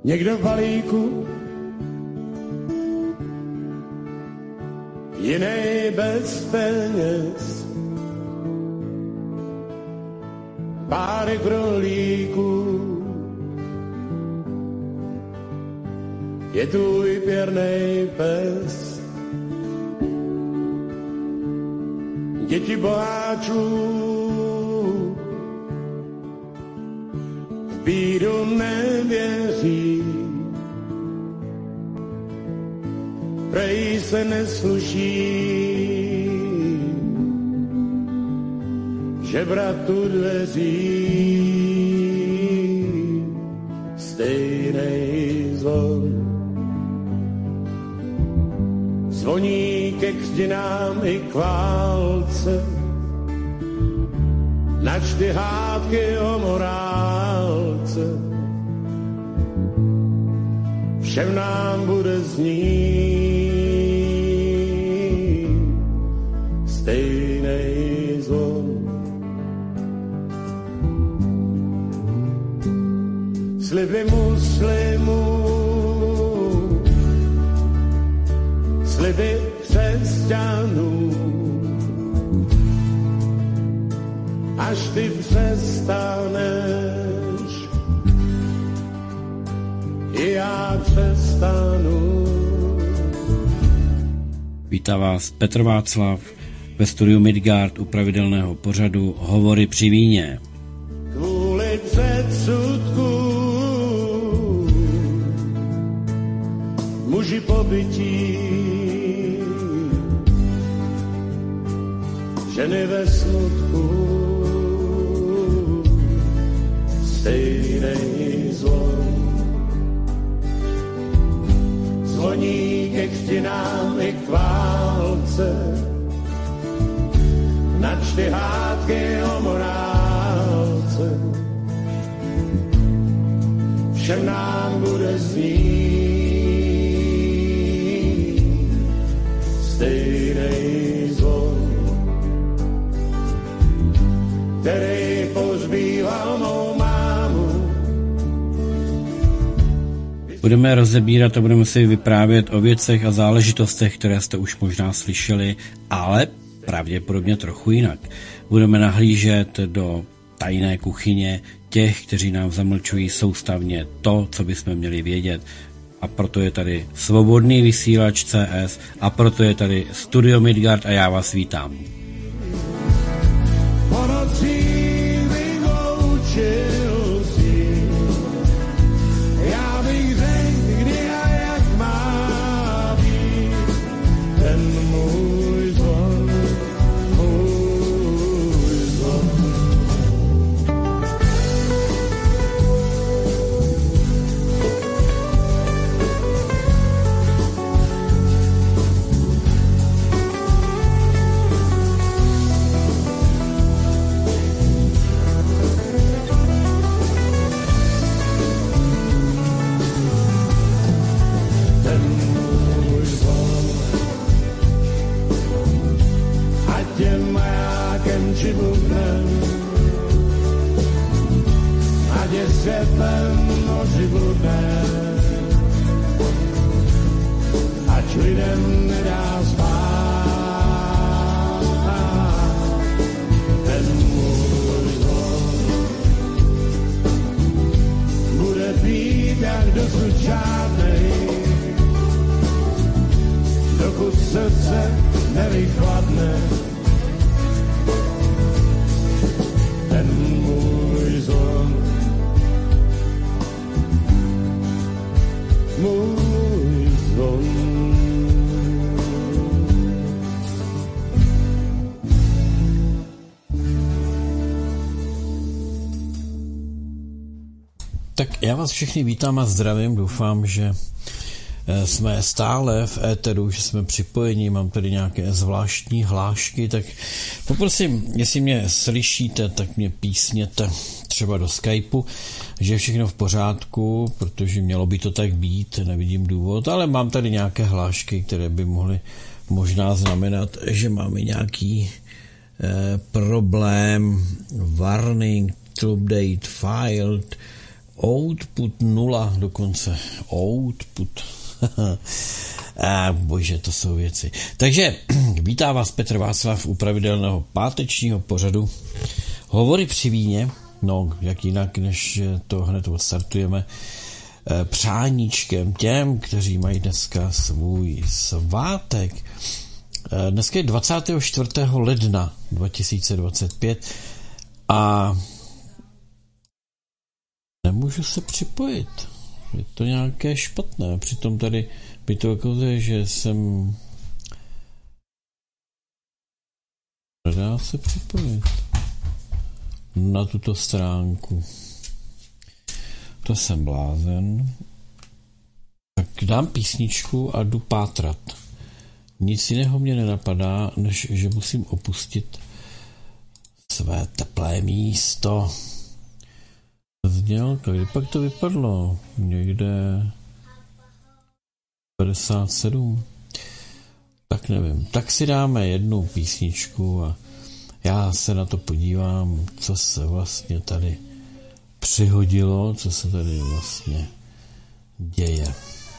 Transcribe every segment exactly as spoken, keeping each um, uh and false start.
někdo v balíku, jiný bez peněz, párek rohlíků, je tvůj pěrnej pes. Děti boháčů v bídu nevěří, prej se nesluší žebratu dveří, stejnej zvon zvoní ke křtinám i k válce, načty hádky o morálce, všem nám bude znít stejnej zvon. Sliby muslimů, sliby křesťanů, až ty přestaneš, i já přestanu. Vítá vás Petr Václav ve studiu Midgard u pravidelného pořadu Hovory při víně. Kvůli předsudku muži pobytí, ženy ve smutku, stejnej zvon zvoní ke křtinám i k válce, načty hádky o morálce, všem nám bude znít stejnej zvon, který pozbýval mou mámu. Budeme rozebírat a budeme si vyprávět o věcech a záležitostech, které jste už možná slyšeli, ale pravděpodobně trochu jinak. Budeme nahlížet do tajné kuchyně těch, kteří nám zamlčují soustavně to, co bychom měli vědět. A proto je tady Svobodný vysílač C S a proto je tady Studio Midgard a já vás vítám. Ať lidem nedá spát, ten můj zvon bude pít jak dosud žádnej, dokud srdce nevychladne. Ten můj zvon, můj zvon. Tak já vás všechny vítám a zdravím, doufám, že jsme stále v éteru, že jsme připojeni, mám tady nějaké zvláštní hlášky, tak poprosím, jestli mě slyšíte, tak mě písněte třeba do Skypeu, že je všechno v pořádku, protože mělo by to tak být, nevidím důvod, ale mám tady nějaké hlášky, které by mohly možná znamenat, že máme nějaký eh, problém, warning, update filed, Output nula dokonce. Output. A bože, to jsou věci. Takže vítá vás Petr Václav u pravidelného pátečního pořadu Hovory při víně. No, jak jinak, než to hned odstartujeme přáníčkem těm, kteří mají dneska svůj svátek. Dneska je dvacátého čtvrtého ledna dva tisíce dvacet pět a nemůžu se připojit. Je to nějaké špatné. Přitom tady by to ukazuje, že jsem... Nedá se připojit na tuto stránku. To jsem blázen. Tak dám písničku a jdu pátrat. Nic jiného mě nenapadá, než že musím opustit své teplé místo. Znělka, kdy pak to vypadlo? Někde padesát sedm. Tak nevím. Tak si dáme jednu písničku a já se na to podívám, co se vlastně tady přihodilo, co se tady vlastně děje.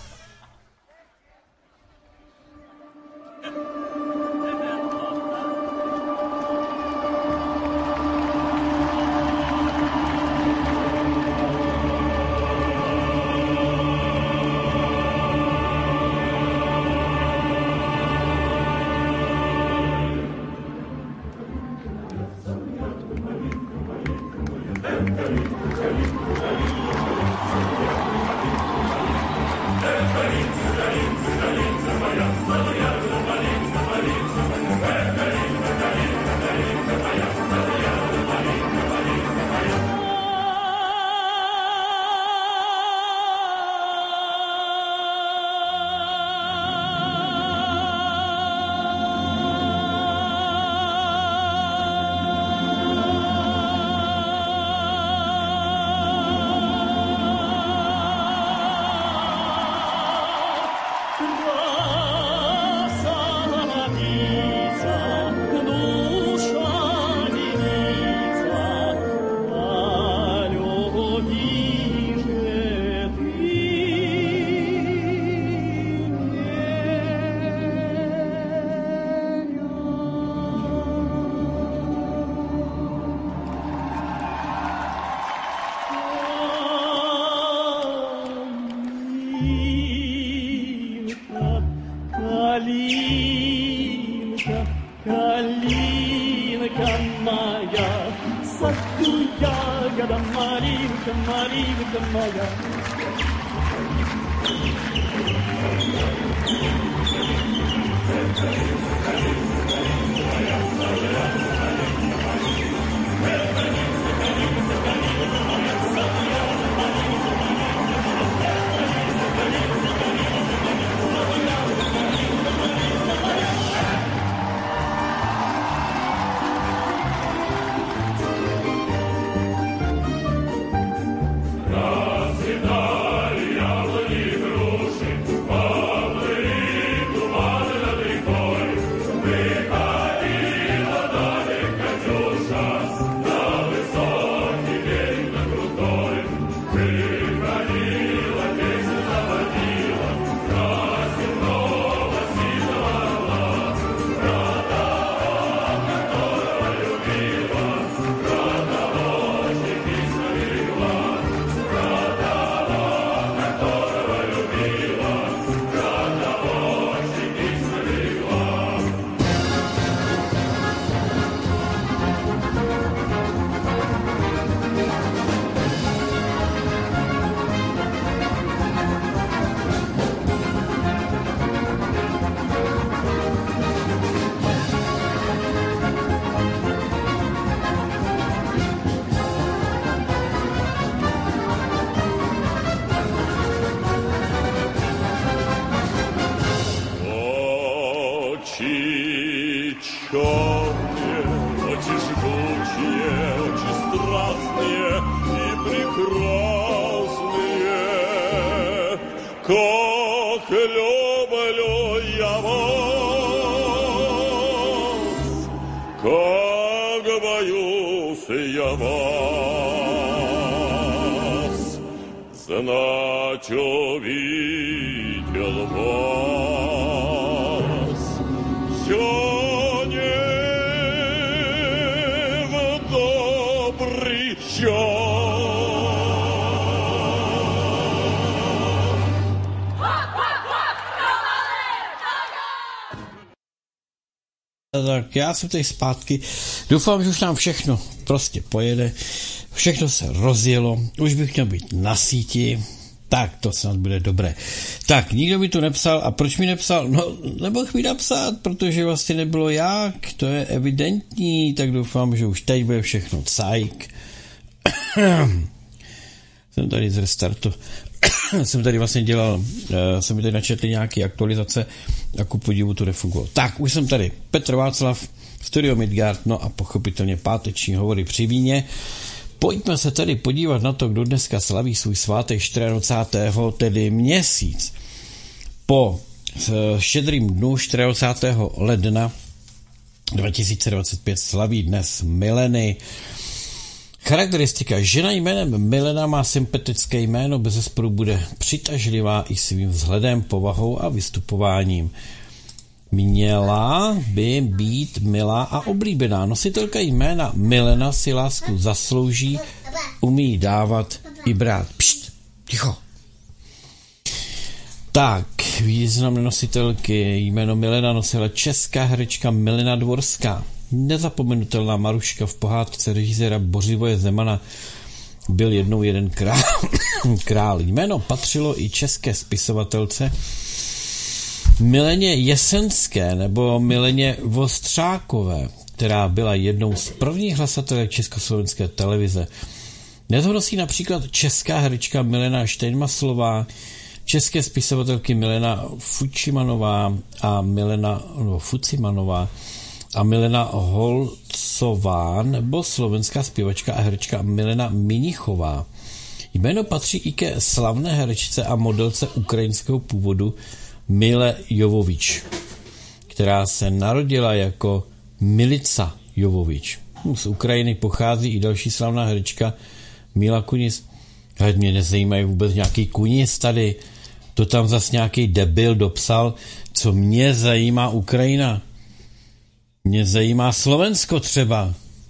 Как люблю я вас, как боюсь я вас. Значо видел вас, все не в добрый час. Tak já jsem tady zpátky. Doufám, že už nám všechno prostě pojede. Všechno se rozjelo. Už bych měl být na síti. Tak, to snad bude dobré. Tak, nikdo mi tu nepsal. A proč mi nepsal? No, nemohl mi napsat, protože vlastně nebylo jak. To je evidentní. Tak doufám, že už teď bude všechno cajk. Jsem tady z restartu. jsem tady vlastně dělal, uh, jsem mi tady načetl nějaké aktualizace a ku podivu to nefungovalo. Tak, už jsem tady. Petr Václav, Studio Midgard, no a pochopitelně páteční hovory při víně. Pojďme se tedy podívat na to, kdo dneska slaví svůj svátek čtyřicátého tedy měsíc. Po štědrým dnu čtyřicátého ledna dva tisíce dvacet pět slaví dnes Mileny. Charakteristika. Žena jménem Milena má sympatické jméno, bezesporu bude přitažlivá i svým vzhledem, povahou a vystupováním. Měla by být milá a oblíbená. Nositelka jména Milena si lásku zaslouží, umí dávat i brát. Pšt, ticho. Tak, významné nositelky. Jméno Milena nosila česká herečka Milena Dvorská. Nezapomenutelná Maruška v pohádce režiséra Bořivoje Zemana byl jednou jeden král. král. Jméno patřilo i české spisovatelce Mileně Jesenské nebo Mileně Vostřákové, která byla jednou z prvních hlasatelek československé televize. Dnes ho nosí například česká herečka Milena Štejnmaslová, české spisovatelky Milena Fučimanová a Milena no, Fucimanová a Milena Holcová nebo slovenská zpěvačka a herečka Milena Minichová. Jméno patří i ke slavné herečce a modelce ukrajinského původu Mile Jovovič, která se narodila jako Milica Jovovič. Z Ukrajiny pochází i další slavná herečka Mila Kunis. Ale mě nezajímají vůbec nějaký Kunis tady. To tam zas nějaký debil dopsal, co mě zajímá Ukrajina. Mě zajímá Slovensko třeba.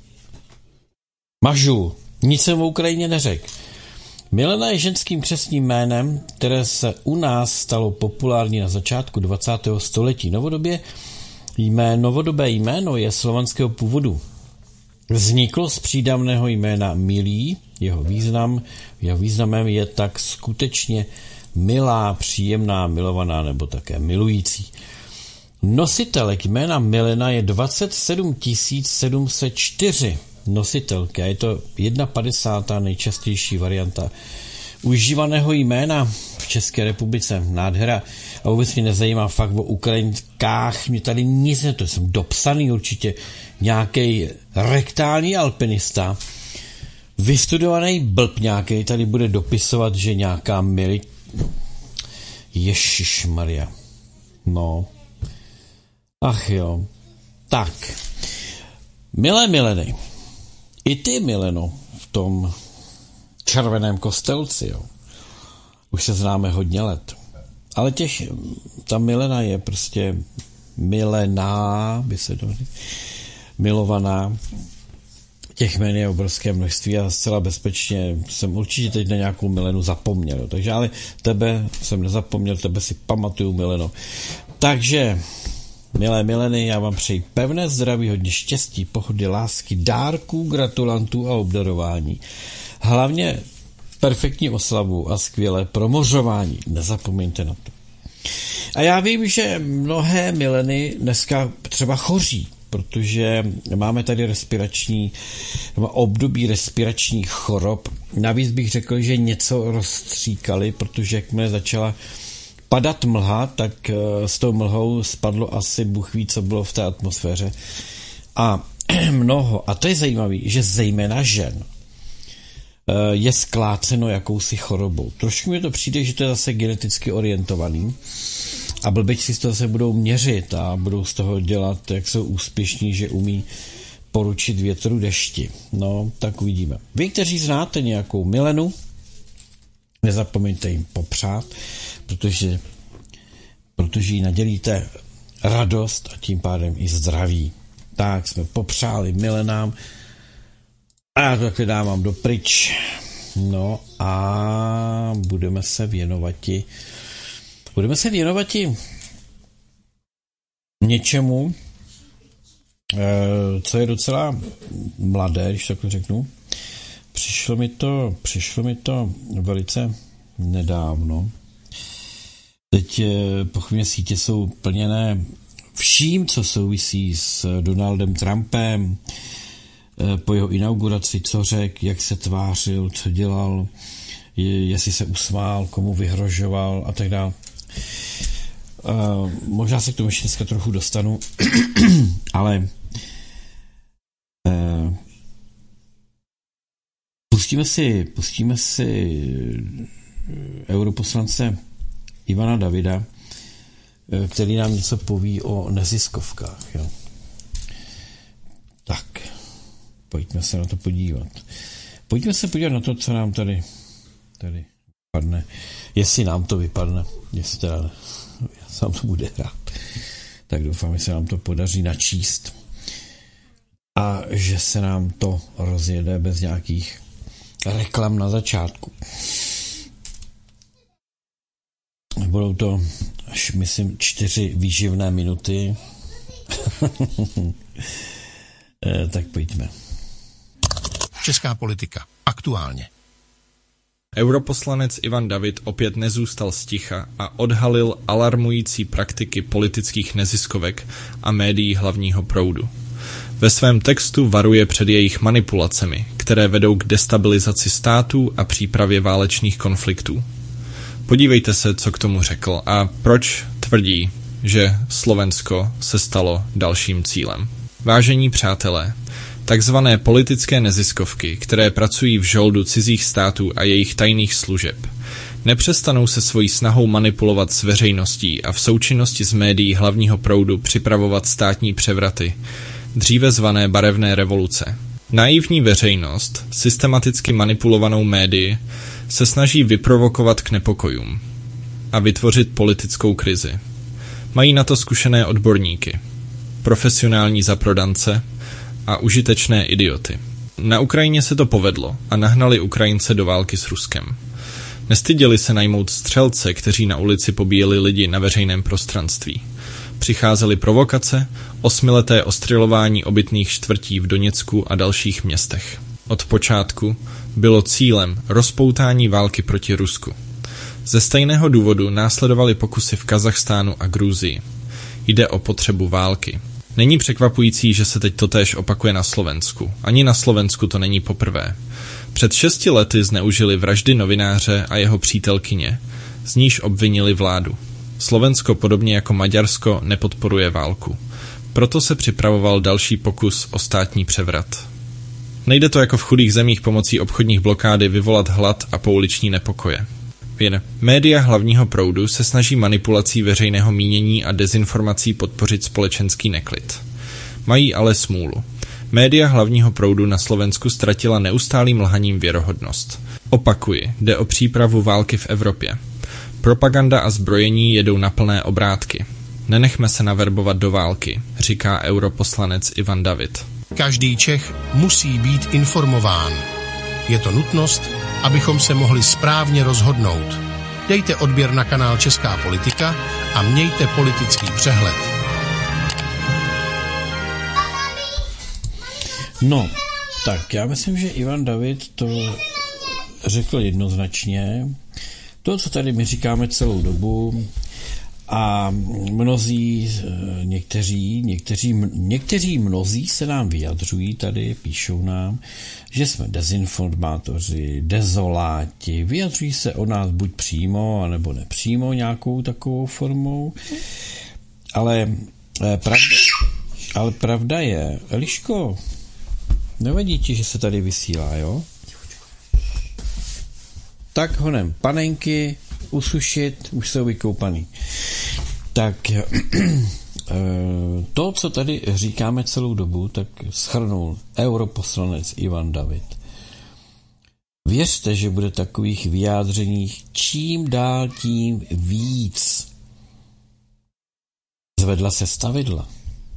Mažu, nic jsem o Ukrajině neřekl. Milena je ženským křestním jménem, které se u nás stalo populární na začátku dvacátého století. Novodobě jméno, novodobé jméno je slovanského původu. Vzniklo z přídavného jména Milý, jeho význam, jeho významem je tak skutečně milá, příjemná, milovaná nebo také milující. Nositelek jména Milena je dvacet sedm tisíc sedm set čtyři nositelky a je to jedna padesátá nejčastější varianta užívaného jména v České republice. Nádhera. A vůbec mě nezajímá fakt o Ukrajinkách, mě tady nic ne, to jsem dopsaný určitě nějaký rektální alpinista, vystudovaný blb nějaký tady bude dopisovat, že nějaká mili... Ježišmarja. No. Ach jo. Tak. Milé Mileny. I ty, Mileno, v tom červeném kostelci, jo. Už se známe hodně let. Ale těch, ta Milena je prostě milená, by se to milovaná. Těch jmen je obrovské množství a zcela bezpečně jsem určitě teď na nějakou Milenu zapomněl. Jo. Takže ale tebe jsem nezapomněl, tebe si pamatuju, Mileno. Takže, milé Mileny, já vám přeji pevné zdraví, hodně štěstí, pohody, lásky, dárků, gratulantů a obdarování. Hlavně perfektní oslavu a skvělé promořování. Nezapomeňte na to. A já vím, že mnohé Mileny dneska třeba choří, protože máme tady respirační, období respiračních chorob. Navíc bych řekl, že něco rozstříkali, protože jakmile začala padat mlha, tak s tou mlhou spadlo asi Bůh ví, co bylo v té atmosféře. A mnoho, a to je zajímavé, že zejména žen je skláceno jakousi chorobou. Trošku mi to přijde, že to je zase geneticky orientovaný a blbečci z toho zase budou měřit a budou z toho dělat, jak jsou úspěšní, že umí poručit větru dešti. No, tak uvidíme. Vy, kteří znáte nějakou Milenu, Nezapomeňte jim popřát, protože, protože jí nadělíte radost a tím pádem i zdraví. Tak jsme popřáli milenám a já to takhle dávám do pryč. No a budeme se věnovat ti, budeme se věnovat ti něčemu, co je docela mladé, když takhle řeknu. Přišlo mi to, přišlo mi to velice nedávno. Teď pochopně sítě jsou plněné vším, co souvisí s Donaldem Trumpem, po jeho inauguraci, co řekl, jak se tvářil, co dělal, jestli se usmál, komu vyhrožoval a tak dále. Uh, možná se k tomu ještě dneska trochu dostanu, ale uh, pustíme si, pustíme si europoslance Ivana Davida, který nám něco poví o neziskovkách. Jo. Tak, pojďme se na to podívat. Pojďme se podívat na to, co nám tady, tady vypadne. Jestli nám to vypadne, jestli teda ne. Sám to bude hrát. Tak doufám, že se nám to podaří načíst a že se nám to rozjede bez nějakých reklam na začátku. Budou to až, myslím, čtyři výživné minuty. Tak pojďme. Česká politika. Aktuálně. Europoslanec Ivan David opět nezůstal sticha a odhalil alarmující praktiky politických neziskovek a médií hlavního proudu. Ve svém textu varuje před jejich manipulacemi, které vedou k destabilizaci států a přípravě válečných konfliktů. Podívejte se, co k tomu řekl a proč tvrdí, že Slovensko se stalo dalším cílem. Vážení přátelé, takzvané politické neziskovky, které pracují v žoldu cizích států a jejich tajných služeb, nepřestanou se svojí snahou manipulovat s veřejností a v součinnosti s médií hlavního proudu připravovat státní převraty, dříve zvané barevné revoluce. Naivní veřejnost, systematicky manipulovanou médii, se snaží vyprovokovat k nepokojům a vytvořit politickou krizi. Mají na to zkušené odborníky, profesionální zaprodance a užitečné idioty. Na Ukrajině se to povedlo a nahnali Ukrajince do války s Ruskem. Nestyděli se najmout střelce, kteří na ulici pobíjeli lidi na veřejném prostranství. Přicházely provokace, osmileté ostřelování obytných čtvrtí v Doněcku a dalších městech. Od počátku bylo cílem rozpoutání války proti Rusku. Ze stejného důvodu následovaly pokusy v Kazachstánu a Gruzii. Jde o potřebu války. Není překvapující, že se teď totéž opakuje na Slovensku. Ani na Slovensku to není poprvé. Před šesti lety zneužili vraždy novináře a jeho přítelkyně, z níž obvinili vládu. Slovensko podobně jako Maďarsko nepodporuje válku. Proto se připravoval další pokus o státní převrat. Nejde to jako v chudých zemích pomocí obchodních blokády vyvolat hlad a pouliční nepokoje. Jen média hlavního proudu se snaží manipulací veřejného mínění a dezinformací podpořit společenský neklid. Mají ale smůlu. Média hlavního proudu na Slovensku ztratila neustálým lhaním věrohodnost. Opakuji, jde o přípravu války v Evropě. Propaganda a zbrojení jedou na plné obrátky. Nenechme se naverbovat do války, říká europoslanec Ivan David. Každý Čech musí být informován. Je to nutnost, abychom se mohli správně rozhodnout. Dejte odběr na kanál Česká politika a mějte politický přehled. No, tak já myslím, že Ivan David to řekl jednoznačně. To, co tady my říkáme celou dobu, a mnozí, někteří, někteří, někteří mnozí se nám vyjadřují tady, píšou nám, že jsme dezinformátoři, dezoláti, vyjadřují se o nás buď přímo, anebo nepřímo nějakou takovou formou, ale pravda, ale pravda je, Eliško, nevadí ti, že se tady vysílá, jo? Tak honem panenky, usušit, už jsou vykoupaný. Tak to, co tady říkáme celou dobu, tak shrnul europoslanec Ivan David. věřte, že bude takových vyjádřeních čím dál tím víc. Zvedla se stavidla.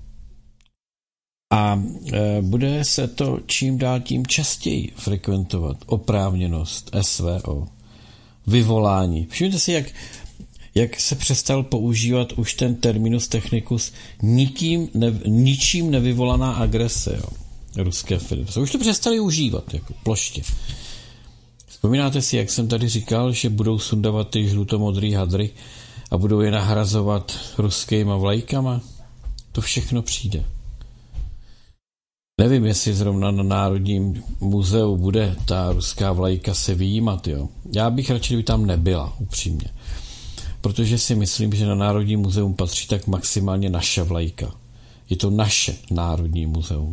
A e, bude se to čím dál tím častěji frekventovat. Oprávněnost, S V O, vyvolání. Všimněte si, jak, jak se přestal používat už ten terminus technicus nikým ne, ničím nevyvolaná agrese, jo, Ruské federace. Už to přestali užívat, jako ploště. Vzpomínáte si, jak jsem tady říkal, že budou sundavat ty žlutomodrý hadry a budou je nahrazovat ruskýma vlajkama? To všechno přijde. Nevím, jestli zrovna na Národním muzeu bude ta ruská vlajka se vyjímat, jo. Já bych radši, kdyby tam nebyla, upřímně. Protože si myslím, že na Národní muzeum patří tak maximálně naše vlajka. Je to naše Národní muzeum.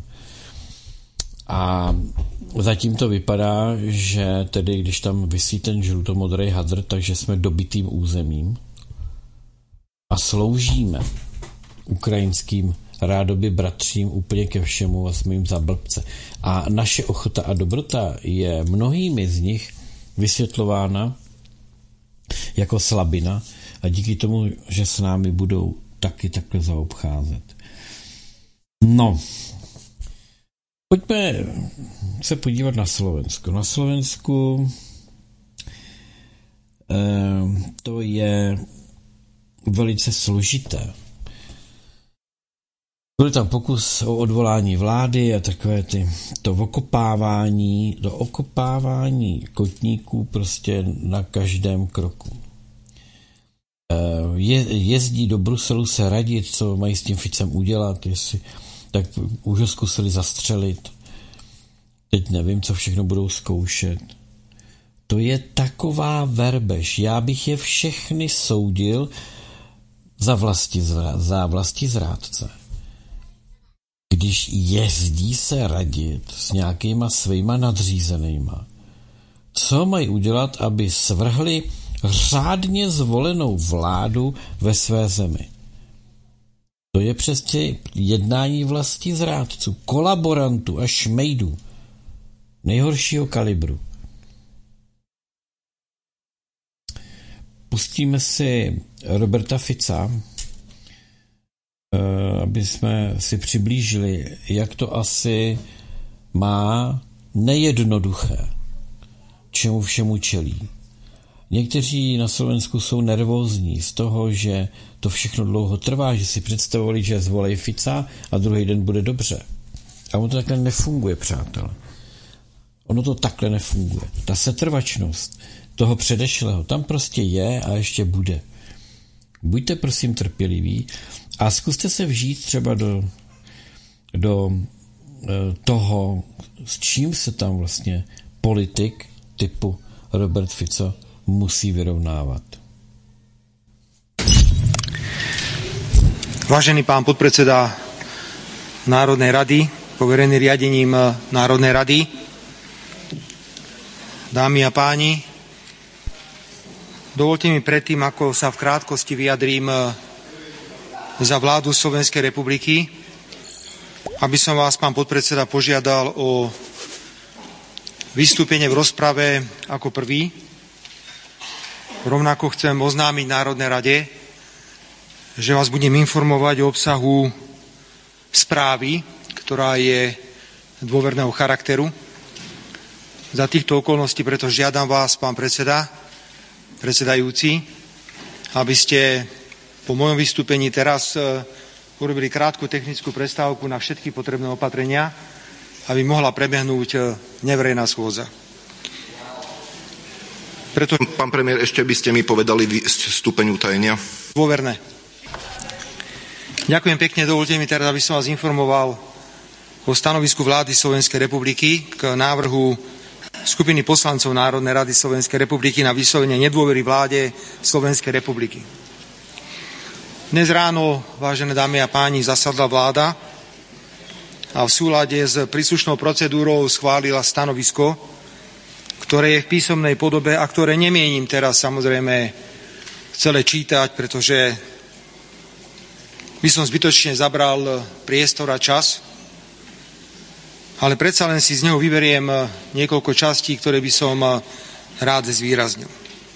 A zatím to vypadá, že tedy, když tam visí ten žlutomodrý hadr, takže jsme dobitým územím a sloužíme ukrajinským rádoby bratřím úplně ke všemu a jsme jim za blbce. A naše ochota a dobrota je mnohými z nich vysvětlována jako slabina a díky tomu, že s námi budou taky takhle zaobcházet. No, pojďme se podívat na Slovensko. Na Slovensku eh, to je velice složité. Byl tam pokus o odvolání vlády a takové ty, to okopávání, to okopávání kotníků prostě na každém kroku. Je, jezdí do Bruselu se radit, co mají s tím Ficem udělat, jestli, tak už ho zkusili zastřelit. Teď nevím, co všechno budou zkoušet. To je taková verbež. Já bych je všechny soudil za vlasti, za vlasti zrádce. Když jezdí se radit s nějakýma svýma nadřízenýma, co mají udělat, aby svrhli řádně zvolenou vládu ve své zemi. To je přesně jednání vlasti zrádců, kolaborantů a šmejdů nejhoršího kalibru. Pustíme si Roberta Fica, aby jsme si přiblížili, jak to asi má nejednoduché, čemu všemu čelí. Někteří na Slovensku jsou nervózní z toho, že to všechno dlouho trvá, že si představovali, že zvolej Fica a druhý den bude dobře. A ono to takhle nefunguje, přátelé. Ono to takhle nefunguje. Ta setrvačnost toho předešlého tam prostě je a ještě bude. Buďte prosím trpěliví a zkuste se vžít třeba do, do toho, s čím se tam vlastně politik typu Robert Fico musí vyrovnávat. Vážený pán podpredseda Národnej rady, poverený riadením Národnej rady, dámy a páni, dovolte mi predtým, ako sa v krátkosti vyjadrím za vládu Slovenskej republiky, aby som vás, pán podpredseda, požiadal o vystúpenie v rozprave ako prvý. Rovnako chcem oznámiť Národnej rade, že vás budem informovať o obsahu správy, ktorá je dôverného charakteru. Za týchto okolností preto žiadam vás, pán predseda, predsedajúci, aby ste po mojom vystúpení teraz urobili krátku technickú prestávku na všetky potrebné opatrenia, aby mohla prebehnúť neverejná schôdza. Preto... Pán premiér, ešte by ste mi povedali stupeň utajenia. Dôverné. Ďakujem pekne, dovolte mi teraz, aby som vás informoval o stanovisku vlády Slovenskej republiky k návrhu skupiny poslancov Národnej rady Slovenskej republiky na vyslovenie nedôvery vláde Slovenskej republiky. Dnes ráno, vážené dámy a páni, zasadla vláda a v súlade s príslušnou procedúrou schválila stanovisko, ktoré je v písomnej podobe a ktoré nemienim teraz samozrejme celé čítať, pretože by som zbytočne zabral priestor a čas. ale predsa len si z neho vyberiem niekoľko častí, ktoré by som rád zvýraznil.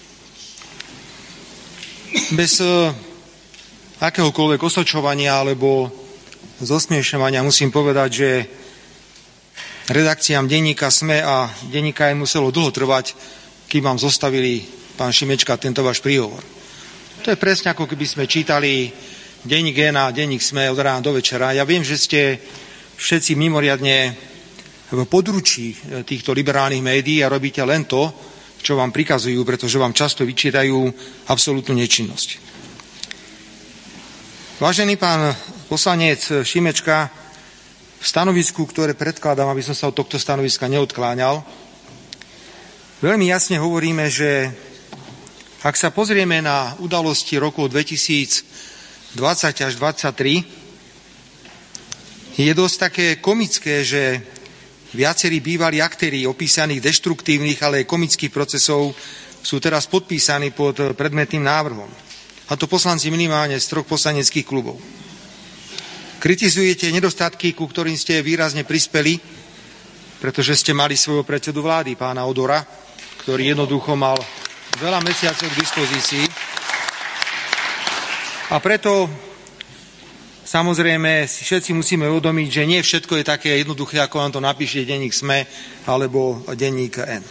Bez akéhokoľvek osočovania alebo zosmiešňovania musím povedať, že redakciám denníka SME a denníka N muselo dlho trvať, kým vám zostavili, pán Šimečka, tento váš príhovor. To je presne ako keby sme čítali denník N a denník SME od rána do večera. Ja viem, že ste všetci mimoriadne v područí týchto liberálnych médií a robíte len to, čo vám prikazujú, pretože vám často vyčítajú absolútnu nečinnosť. Vážený pán poslanec Šimečka, v stanovisku, ktoré predkladám, aby som sa od tohto stanoviska neodkláňal, veľmi jasne hovoríme, že ak sa pozrieme na udalosti rokov dvetisícdvadsať až dvadsaťtri, je dosť také komické, že viacerí bývalí aktéri opísaných deštruktívnych, ale aj komických procesov sú teraz podpísaní pod predmetným návrhom. A to poslanci minimálne z troch poslaneckých klubov. Kritizujete nedostatky, ku ktorým ste výrazne prispeli, pretože ste mali svojho predsedu vlády, pána Odora, ktorý jednoducho mal veľa mesiacov k dispozícii. A preto samozrejme si všetci musíme uvedomiť, že nie všetko je také jednoduché, ako vám to napíše denník SME alebo denník N.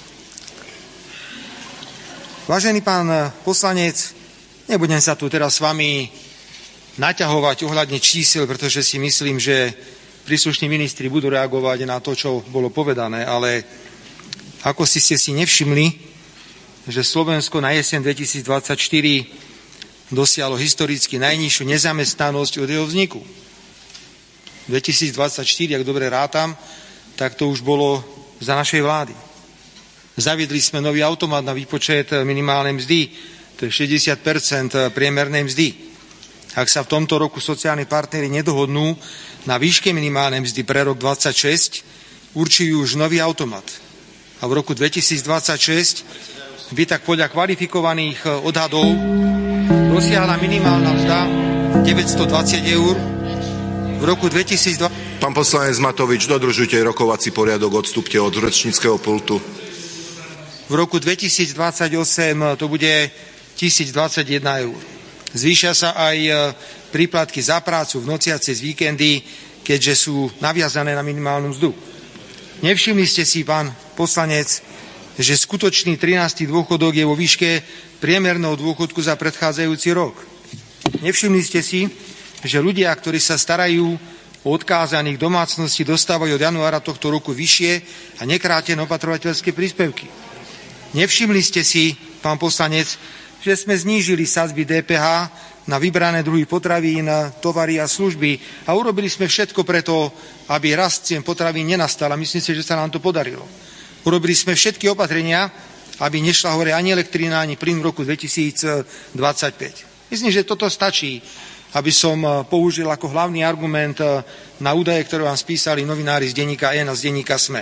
Vážený pán poslanec, nebudem sa tu teraz s vami naťahovať ohľadne čísel, pretože si myslím, že príslušní ministri budú reagovať na to, čo bolo povedané, ale ako si ste si nevšimli, že Slovensko na jeseň dvetisícdvadsaťštyri dosiahlo historicky najnižšiu nezamestnanosť od jeho vzniku. dvetisícdvadsaťštyri, ak dobre rátam, tak to už bolo za našej vlády. Zaviedli sme nový automat na výpočet minimálnej mzdy, to je šesťdesiat percent priemernej mzdy. Ak sa v tomto roku sociálni partneri nedohodnú na výške minimálnej mzdy pre rok dvadsaťšesť, určujú už nový automat. A v roku dvetisícdvadsaťšesť by tak podľa kvalifikovaných odhadov dosiahla minimálna mzda deväťstodvadsať eur. V roku dvetisícdvadsať... Pán poslanec Matovič, dodržujte rokovací poriadok, odstúpte od rečníckeho pultu. V roku dvetisícdvadsaťosem to bude tisícdvadsaťjeden eur. Zvýšia sa aj príplatky za prácu v noci a cez víkendy, keďže sú naviazané na minimálnu mzdu. Nevšimli ste si, pán poslanec, že skutočný trinásty dôchodok je vo výške priemerného dôchodku za predchádzajúci rok. Nevšimli ste si, že ľudia, ktorí sa starajú o odkázaných domácností, dostávajú od januára tohto roku vyššie a nekrátené opatrovateľské príspevky. Nevšimli ste si, pán poslanec, že sme znížili sadzby dé pé há na vybrané druhy potravín, tovary a služby a urobili sme všetko preto, aby rast cien potravín nenastal a myslím si, že sa nám to podarilo. Urobili sme všetky opatrenia, aby nešla hore ani elektrina, ani plyn v roku dvetisícdvadsaťpäť. Myslím, že toto stačí, aby som použil ako hlavný argument na údaje, ktoré vám spísali novinári z denníka N a z denníka SME.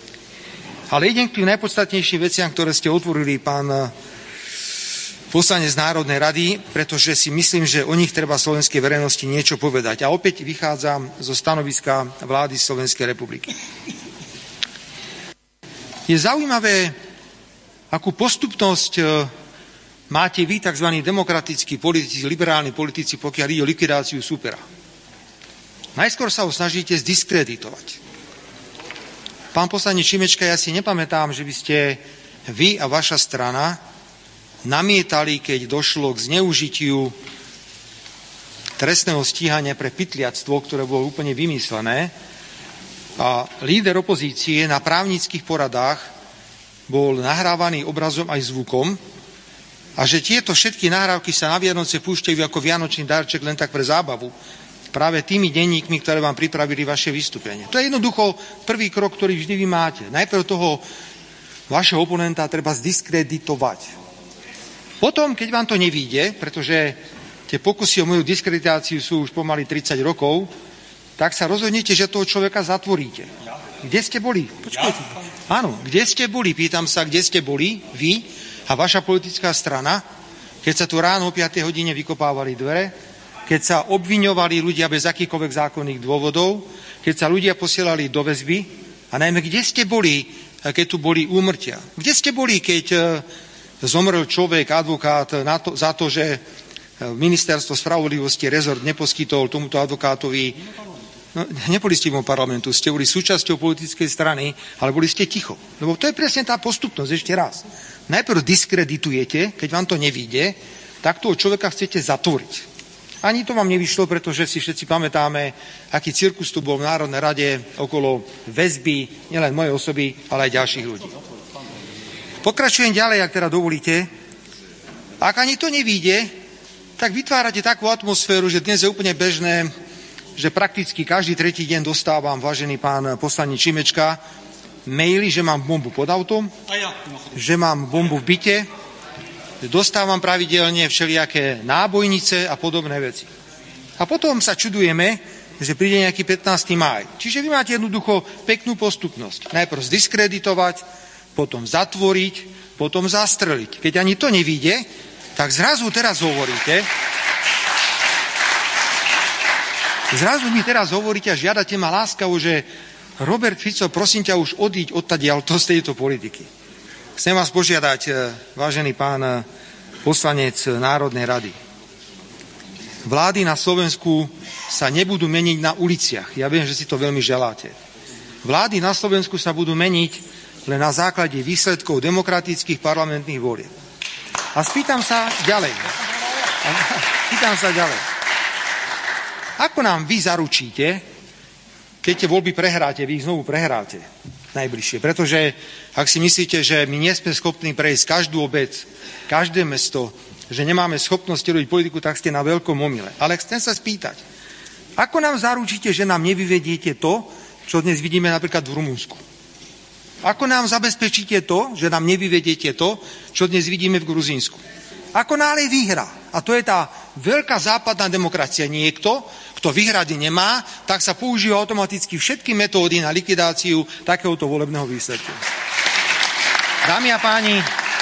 Ale idem k tým najpodstatnejším veciam, ktoré ste otvorili, pán poslanec Národnej rady, pretože si myslím, že o nich treba slovenskej verejnosti niečo povedať. A opäť vychádzam zo stanoviska vlády Slovenskej republiky. Je zaujímavé, akú postupnosť máte vy, tzv. Demokratickí politici, liberálni politici, pokiaľ ide o likvidáciu súpera. Najskôr sa ho snažíte zdiskreditovať. Pán poslanec Šimečka, ja si nepamätám, že by ste vy a vaša strana namietali, keď došlo k zneužitiu trestného stíhania pre pytliactvo, ktoré bolo úplne vymyslené. A líder opozície na právnických poradách bol nahrávaný obrazom aj zvukom a že tieto všetky nahrávky sa na Vianoce púšťajú ako vianočný darček len tak pre zábavu. Práve tými denníkmi, ktoré vám pripravili vaše vystúpenie. To je jednoducho prvý krok, ktorý vždy vy máte. Najprv toho vašeho oponenta treba zdiskreditovať. Potom, keď vám to nevíde, pretože tie pokusy o moju diskreditáciu sú už pomaly tridsať rokov, tak sa rozhodnete, že toho človeka zatvoríte. Kde ste boli? Počkajte. Áno, kde ste boli? Pýtam sa, kde ste boli vy a vaša politická strana, keď sa tu ráno o piatej hodine vykopávali dvere keď sa obviňovali ľudia bez akýchkoľvek zákonných dôvodov, keď sa ľudia posielali do väzby a najmä kde ste boli, keď tu boli úmrtia. Kde ste boli, keď zomrel človek, advokát na to, za to, že ministerstvo spravodlivosti, rezort neposkytol tomuto advokátovi. No, neboli ste mimo parlamentu, ste boli súčasťou politickej strany, ale boli ste ticho. Lebo to je presne tá postupnosť, ešte raz. Najprv diskreditujete, keď vám to nevíde, tak toho človeka chcete zatvoriť. Ani to vám nevyšlo, pretože si všetci pamätáme, aký cirkus tu bol v Národnej rade okolo väzby, nielen mojej osoby, ale aj ďalších ľudí. Pokračujem ďalej, ak teda dovolíte. Ak ani to nevíde, tak vytvárate takú atmosféru, že dnes je úplne bežné, že prakticky každý tretí deň dostávam, vážený pán poslanec Šimečka, maily, že mám bombu pod autom, že mám bombu v byte, dostávam pravidelne všelijaké nábojnice a podobné veci. A potom sa čudujeme, že príde nejaký pätnásteho mája. Čiže vy máte jednoducho peknú postupnosť. Najprv zdiskreditovať, potom zatvoriť, potom zastreliť. Keď ani to nevíde, tak zrazu teraz hovoríte, zrazu mi teraz hovoríte a žiadate ma láskavo, že Robert Fico, prosím ťa už odíď odtadiaľto z tejto politiky. Chcem vás požiadať, vážený pán poslanec Národnej rady. Vlády na Slovensku sa nebudú meniť na uliciach. Ja viem, že si to veľmi želáte. Vlády na Slovensku sa budú meniť len na základe výsledkov demokratických parlamentných volieb. A spýtam sa ďalej. Spýtam sa ďalej. Ako nám vy zaručíte, keď tie voľby prehráte, vy ich znovu prehráte najbližšie? Pretože ak si myslíte, že my nie sme schopní prejsť každú obec, každé mesto, že nemáme schopnosť robiť politiku, tak ste na veľkom omyle. Ale chcem sa spýtať, ako nám zaručíte, že nám nevyvediete to, čo dnes vidíme napríklad v Rumunsku? Ako nám zabezpečíte to, že nám nevyvediete to, čo dnes vidíme v Gruzínsku? Ako náhle vyhrá. A to je tá veľká západná demokracia. Niekto, kto vyhrať nemá, tak sa používa automaticky všetky metódy na likvidáciu takéhoto volebného výsledku. Dámy a páni,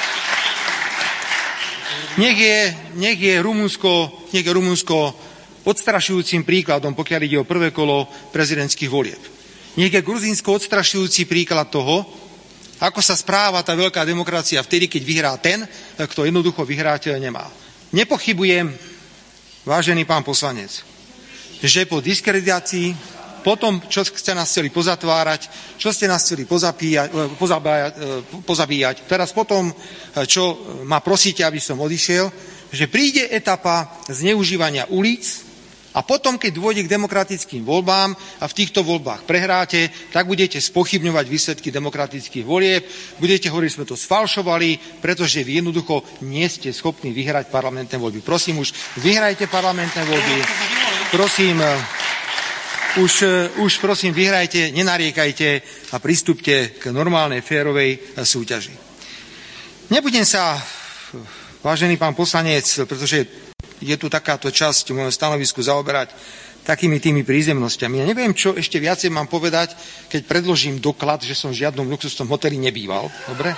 nech je, nech je Rumunsko, nech je Rumunsko odstrašujúcim príkladom, pokiaľ ide o prvé kolo prezidentských volieb. Nech je Gruzínsko odstrašujúci príklad toho, ako sa správa tá veľká demokracia vtedy, keď vyhrá ten, kto jednoducho vyhrať nemá. Nepochybujem, vážený pán poslanec, že po diskreditácii, po tom, čo ste nás chceli pozatvárať, čo ste nás chceli pozabíjať, pozabíjať, pozabíjať, teraz potom, čo ma prosíte, aby som odišiel, že príde etapa zneužívania ulic a potom, keď dôjde k demokratickým voľbám a v týchto voľbách prehráte, tak budete spochybňovať výsledky demokratických volieb, budete hovoriť, že sme to sfalšovali, pretože vy jednoducho nie ste schopní vyhrať parlamentné voľby. Prosím, už vyhrajte parlamentné voľby. Prosím, už, už prosím, vyhrajte, nenariekajte a pristúpte k normálnej, férovej súťaži. Nebudem sa, vážený pán poslanec, pretože je tu takáto časť v mojom stanovisku zaoberať takými tými prízemnosťami. Ja neviem, čo ešte viacej mám povedať, keď predložím doklad, že som v žiadnom luxusnom hoteli nebýval. Dobre?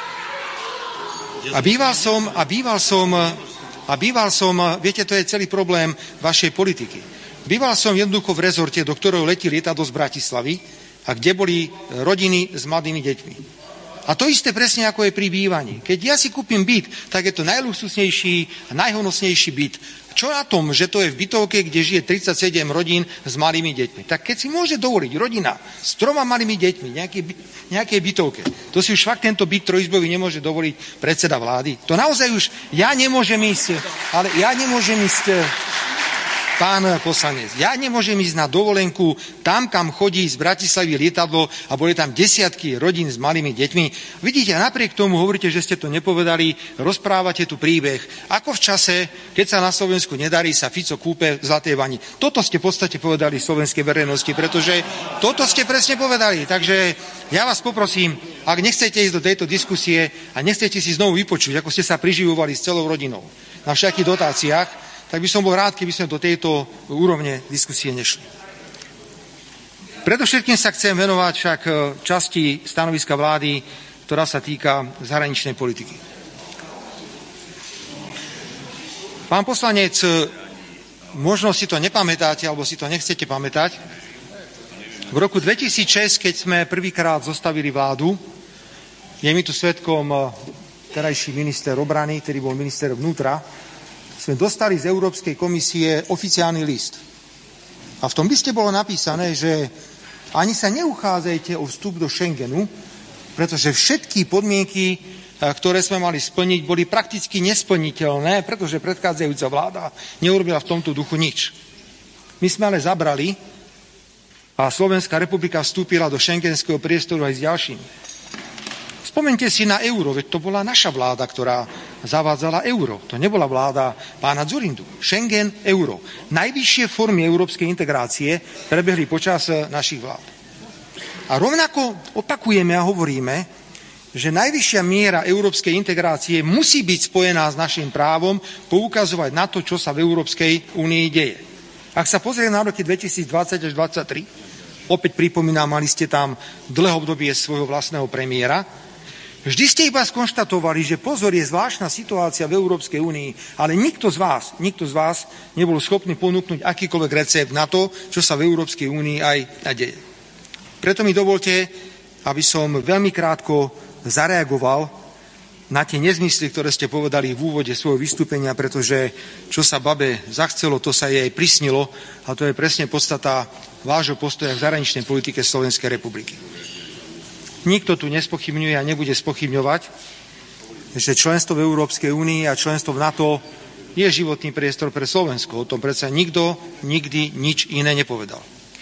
A býval som, a býval som, a býval som, viete, to je celý problém vašej politiky. Býval som jednoducho v rezorte, do ktorého letí lietadlo z Bratislavy a kde boli rodiny s mladými deťmi. A to isté presne ako je pri bývaní. Keď ja si kúpim byt, tak je to najluxusnejší a najhonosnejší byt. Čo na tom, že to je v bytovke, kde žije tridsaťsedem rodín s malými deťmi? Tak keď si môže dovoliť rodina s troma malými deťmi nejakej, nejakej bytovke, to si už fakt tento byt trojizbový nemôže dovoliť predseda vlády. To naozaj už ja nemôžem ísť, ale ja nemôžem ísť, pán poslanec, ja nemôžem ísť na dovolenku tam, kam chodí z Bratislavy lietadlo a boli tam desiatky rodín s malými deťmi. Vidíte, a napriek tomu hovoríte, že ste to nepovedali, rozprávate tu príbeh. Ako v čase, keď sa na Slovensku nedarí, sa Fico kúpe v Zlatej vani. Toto ste v podstate povedali slovenskej verejnosti, pretože toto ste presne povedali. Takže ja vás poprosím, ak nechcete ísť do tejto diskusie a nechcete si znovu vypočuť, ako ste sa priživovali s celou rodinou na všetkých dotáciách, tak by som bol rád, keby sme do tejto úrovne diskusie nešli. Predovšetkým sa chcem venovať však časti stanoviska vlády, ktorá sa týka zahraničnej politiky. Pán poslanec, možno si to nepamätáte, alebo si to nechcete pamätať. V roku dvetisícšesť, keď sme prvýkrát zostavili vládu, je mi tu svedkom terajší minister obrany, ktorý bol minister vnútra, sme dostali z Európskej komisie oficiálny list. A v tom liste bolo napísané, že ani sa neuchádzajte o vstup do Schengenu, pretože všetky podmienky, ktoré sme mali splniť, boli prakticky nesplniteľné, pretože predchádzajúca vláda neurobila v tomto duchu nič. My sme ale zabrali a Slovenská republika vstúpila do šengenského priestoru aj s ďalšími. Spomeňte si na euro, veď to bola naša vláda, ktorá zavádzala euro. To nebola vláda pána Dzurindu. Schengen, euro. Najvyššie formy európskej integrácie prebehli počas našich vlád. A rovnako opakujeme a hovoríme, že najvyššia miera európskej integrácie musí byť spojená s našim právom poukazovať na to, čo sa v Európskej únii deje. Ak sa pozrieme na roky dvetisícdvadsať až dvadsaťtri, opäť pripomínam, mali ste tam dlhé obdobie svojho vlastného premiéra, vždy ste iba skonštatovali, že pozor, je zvláštna situácia v Európskej únii, ale nikto z vás, nikto z vás nebol schopný ponúknuť akýkoľvek recept na to, čo sa v Európskej únii aj deje. Preto mi dovolte, aby som veľmi krátko zareagoval na tie nezmysly, ktoré ste povedali v úvode svojho vystúpenia, pretože čo sa babe zachcelo, to sa jej prisnilo a to je presne podstata vášho postoja v zahraničnej politike Slovenskej republiky. Nikto tu nespochybňuje a nebude spochybňovať, že členstvo v Európskej únii a členstvo v NATO je životný priestor pre Slovensko. O tom predsa nikto nikdy nič iné nepovedal.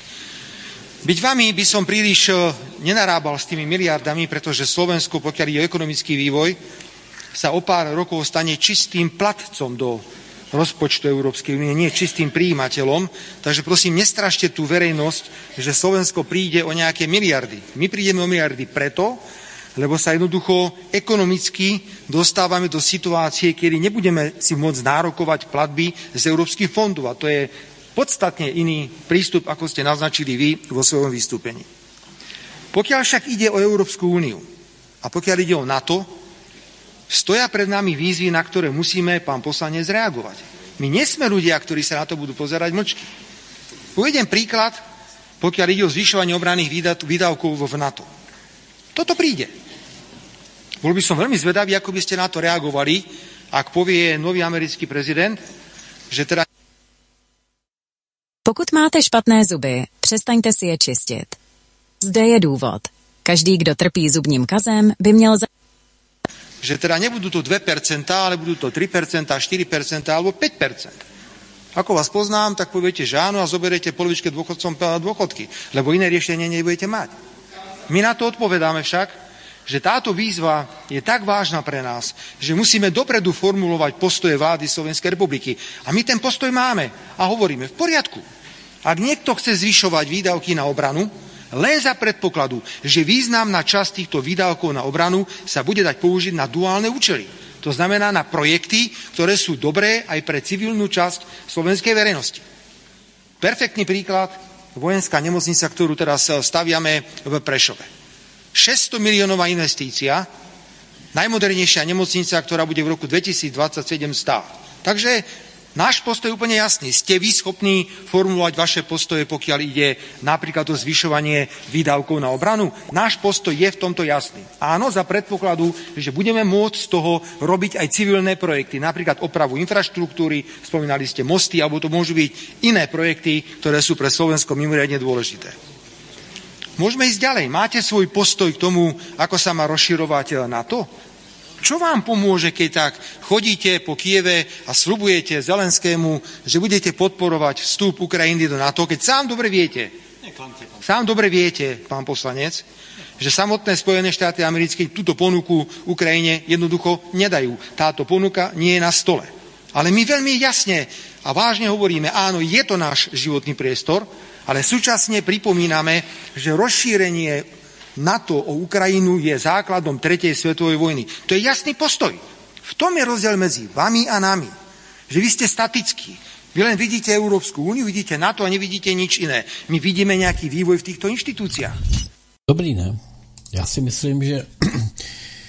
Byť vami by som príliš nenarábal s tými miliardami, pretože Slovensko, pokiaľ ide o ekonomický vývoj, sa o pár rokov stane čistým platcom do rozpočtu Európskej únie, nie čistým prijímateľom. Takže prosím, nestrašte tú verejnosť, že Slovensko príde o nejaké miliardy. My prídeme o miliardy preto, lebo sa jednoducho ekonomicky dostávame do situácie, kedy nebudeme si môcť nárokovať platby z európskych fondov. A to je podstatne iný prístup, ako ste naznačili vy vo svojom vystúpení. Pokiaľ však ide o Európsku úniu a pokiaľ ide o NATO, stoja pred nami výzvy, na ktoré musíme, pán poslanec, reagovať. My nie sme ľudia, ktorí sa na to budú pozerať mlčky. Uvediem príklad, pokiaľ ide o zvyšovanie obranných výdavkov v NATO. Toto príde. Bol by som veľmi zvedavý, ako by ste na to reagovali, ak povie nový americký prezident, že teda... Pokud máte špatné zuby, přestaňte si je čistit. Zde je důvod. Každý, kdo trpí zubním kazem, by měl... Za... Že teda nebudú to dve percentá, ale budú to tri percentá, štyri percentá alebo päť percent. Ako vás poznám, tak poviete, že áno a zoberiete polovičke dôchodcom dôchodky, lebo iné riešenie nebudete mať. My na to odpovedáme však, že táto výzva je tak vážna pre nás, že musíme dopredu formulovať postoje vlády Slovenskej republiky. A my ten postoj máme a hovoríme v poriadku. Ak niekto chce zvyšovať výdavky na obranu, len za predpokladu, že významná časť týchto výdavkov na obranu sa bude dať použiť na duálne účely. To znamená na projekty, ktoré sú dobré aj pre civilnú časť slovenskej verejnosti. Perfektný príklad, vojenská nemocnica, ktorú teraz staviame v Prešove. šesťsto miliónová investícia, najmodernejšia nemocnica, ktorá bude v roku dvetisícdvadsaťsedem stáť. Takže náš postoj je úplne jasný. Ste vy schopní formulovať vaše postoje, pokiaľ ide napríklad o zvyšovanie výdavkov na obranu? Náš postoj je v tomto jasný. Áno, za predpokladu, že budeme môcť z toho robiť aj civilné projekty, napríklad opravu infraštruktúry, spomínali ste mosty, alebo to môžu byť iné projekty, ktoré sú pre Slovensko mimoriadne dôležité. Môžeme ísť ďalej. Máte svoj postoj k tomu, ako sa má rozširovať NATO? Čo vám pomôže, keď tak chodíte po Kieve a sľubujete Zelenskému, že budete podporovať vstup Ukrajiny do NATO, keď sám dobre viete, sám dobre viete, pán poslanec, že samotné Spojené štáty americké túto ponuku Ukrajine jednoducho nedajú. Táto ponuka nie je na stole. Ale my veľmi jasne a vážne hovoríme, áno, je to náš životný priestor, ale súčasne pripomíname, že rozšírenie NATO o Ukrajinu je základom tretej svetovej vojny. To je jasný postoj. V tom je rozdiel medzi vami a nami. Že vy ste statickí. Vy len vidíte Európsku úniu, vidíte NATO a nevidíte nič iné. My vidíme nejaký vývoj v týchto inštitúciách. Dobrý, ne? Já si myslím, že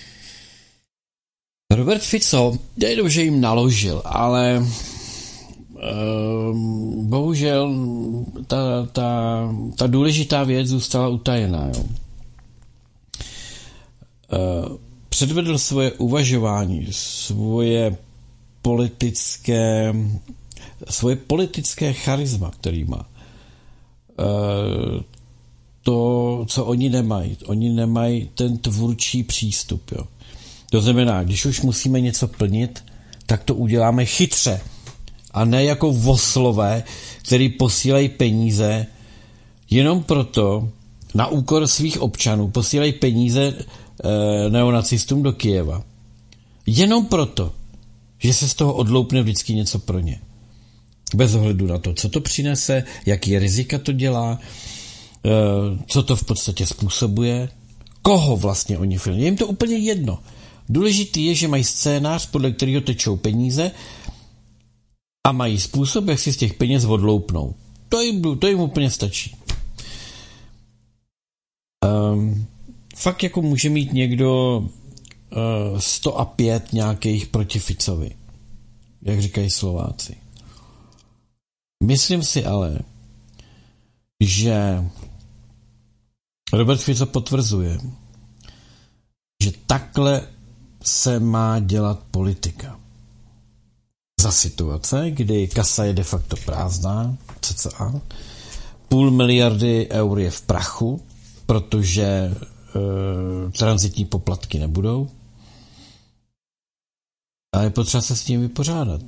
Robert Fico, nejenom, že jim naložil, ale bohužel ta, ta, ta důležitá věc zůstala utajená. Jo. Předvedl svoje uvažování, svoje politické, svoje politické charisma, který má. To, co oni nemají. Oni nemají ten tvůrčí přístup. Jo. To znamená, když už musíme něco plnit, tak to uděláme chytře. A ne jako voslové, který posílají peníze jenom proto, na úkor svých občanů, posílají peníze e, neonacistům do Kyjeva. Jenom proto, že se z toho odloupne vždycky něco pro ně. Bez ohledu na to, co to přinese, jaký rizika to dělá, e, co to v podstatě způsobuje, koho vlastně oni filmují. Je jim to úplně jedno. Důležitý je, že mají scénář, podle kterého tečou peníze a mají způsob, jak si z těch peněz odloupnou. To jim, to jim úplně stačí. Um, fakt jako může mít někdo uh, sto a pět nějakých proti Ficovi, jak říkají Slováci. Myslím si ale, že Robert Fico potvrzuje, že takhle se má dělat politika. Za situace, kdy kasa je de facto prázdná, cca, půl miliardy eur je v prachu, protože e, tranzitní poplatky nebudou a je potřeba se s tím vypořádat.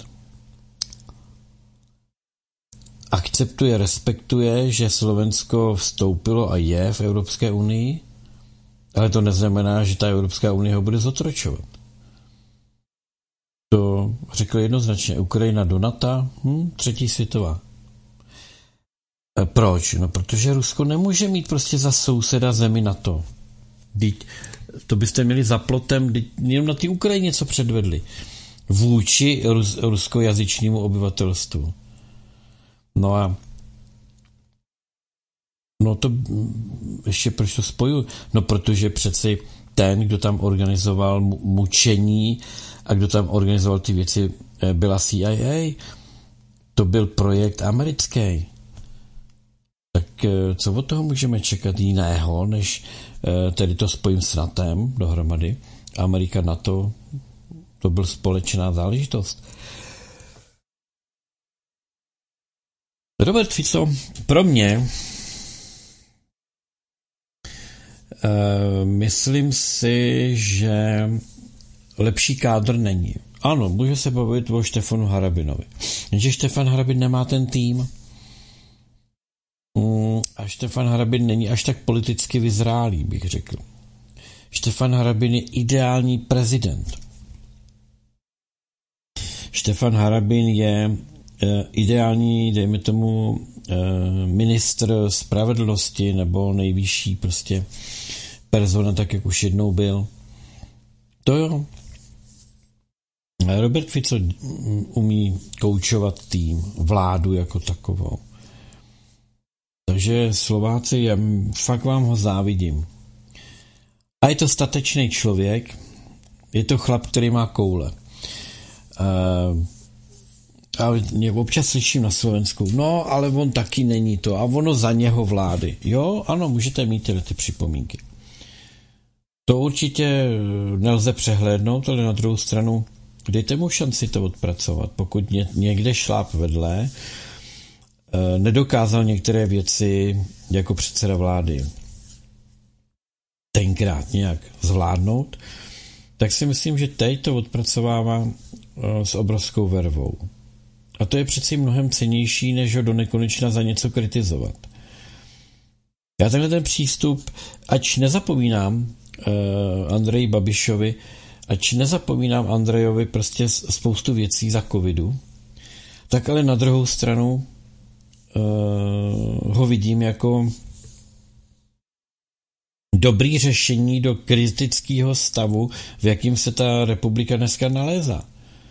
Akceptuje, respektuje, že Slovensko vstoupilo a je v Evropské unii, ale to neznamená, že ta Evropská unie ho bude zotročovat. To řekl jednoznačně. Ukrajina do NATO, hm, třetí světová. E, proč? No, protože Rusko nemůže mít prostě za souseda zemi NATO. Teď, to byste měli za plotem, jenom na té Ukrajině co předvedli. Vůči rus, ruskojazyčnímu obyvatelstvu. No a no to ještě proč to spoju? No protože přeci ten, kdo tam organizoval mučení a kdo tam organizoval ty věci, byla C I A. To byl projekt americký. Tak co od toho můžeme čekat jiného, než tedy to spojím s NATOem dohromady. Amerika, NATO, to byl společná záležitost. Robert Fico pro mě Uh, myslím si, že lepší kádr není. Ano, může se bavit o Štefanu Harabinovi. Jenže Štefan Harabin nemá ten tým. Mm, a Štefan Harabin není až tak politicky vyzrálý, bych řekl. Štefan Harabin je ideální prezident. Štefan Harabin je uh, ideální, dejme tomu, uh, ministr spravedlnosti nebo nejvyšší prostě persona, tak jak už jednou byl. To jo. Robert Fico umí koučovat tým, vládu jako takovou. Takže Slováci, já fakt vám ho závidím. A je to statečný člověk, je to chlap, který má koule. Uh, a občas slyším na Slovensku, no, ale on taky není to. A ono za něho vlády. Jo, ano, můžete mít tyhle ty připomínky. To určitě nelze přehlédnout, ale na druhou stranu dejte mu šanci to odpracovat. Pokud někde šláp vedle, nedokázal některé věci jako předseda vlády tenkrát nějak zvládnout, tak si myslím, že teď to odpracovává s obrovskou vervou. A to je přeci mnohem cennější, než ho do nekonečna za něco kritizovat. Já tenhle ten přístup, ač nezapomínám uh, Andreji Babišovi, ač nezapomínám Andrejovi prostě spoustu věcí za covidu, tak ale na druhou stranu uh, ho vidím jako dobrý řešení do kritického stavu, v jakým se ta republika dneska nalézá.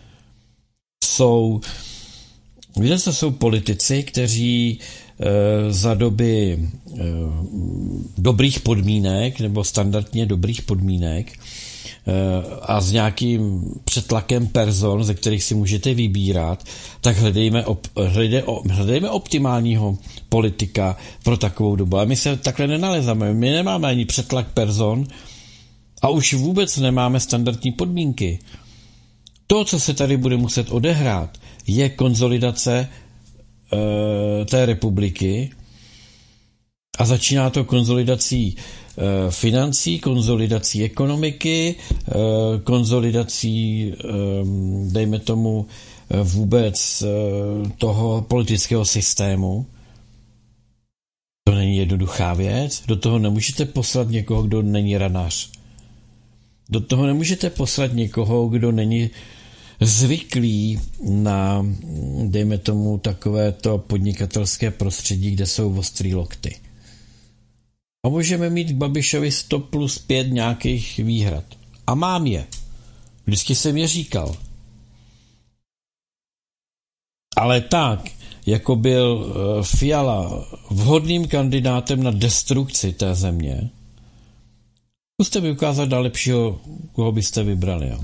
Jsou Víte, to jsou politici, kteří e, za doby e, dobrých podmínek nebo standardně dobrých podmínek a s nějakým přetlakem person, ze kterých si můžete vybírat, tak hledejme, op, hledej, hledejme optimálního politika pro takovou dobu. A my se takhle nenalezáme. My nemáme ani přetlak person a už vůbec nemáme standardní podmínky. To, co se tady bude muset odehrát, je konsolidace e, té republiky a začíná to konsolidací e, financí, konsolidací ekonomiky, e, konsolidací, e, dejme tomu, e, vůbec e, toho politického systému. To není jednoduchá věc. Do toho nemůžete poslat někoho, kdo není ranař. Do toho nemůžete poslat někoho, kdo není zvyklý na, dejme tomu, takovéto podnikatelské prostředí, kde jsou ostrý lokty. A můžeme mít k Babišovi sto plus pět nějakých výhrad. A mám je. Vždycky jsem je říkal. Ale tak, jako byl Fiala vhodným kandidátem na destrukci té země, zkuste mi ukázat dál lepšího, koho byste vybrali. Jo.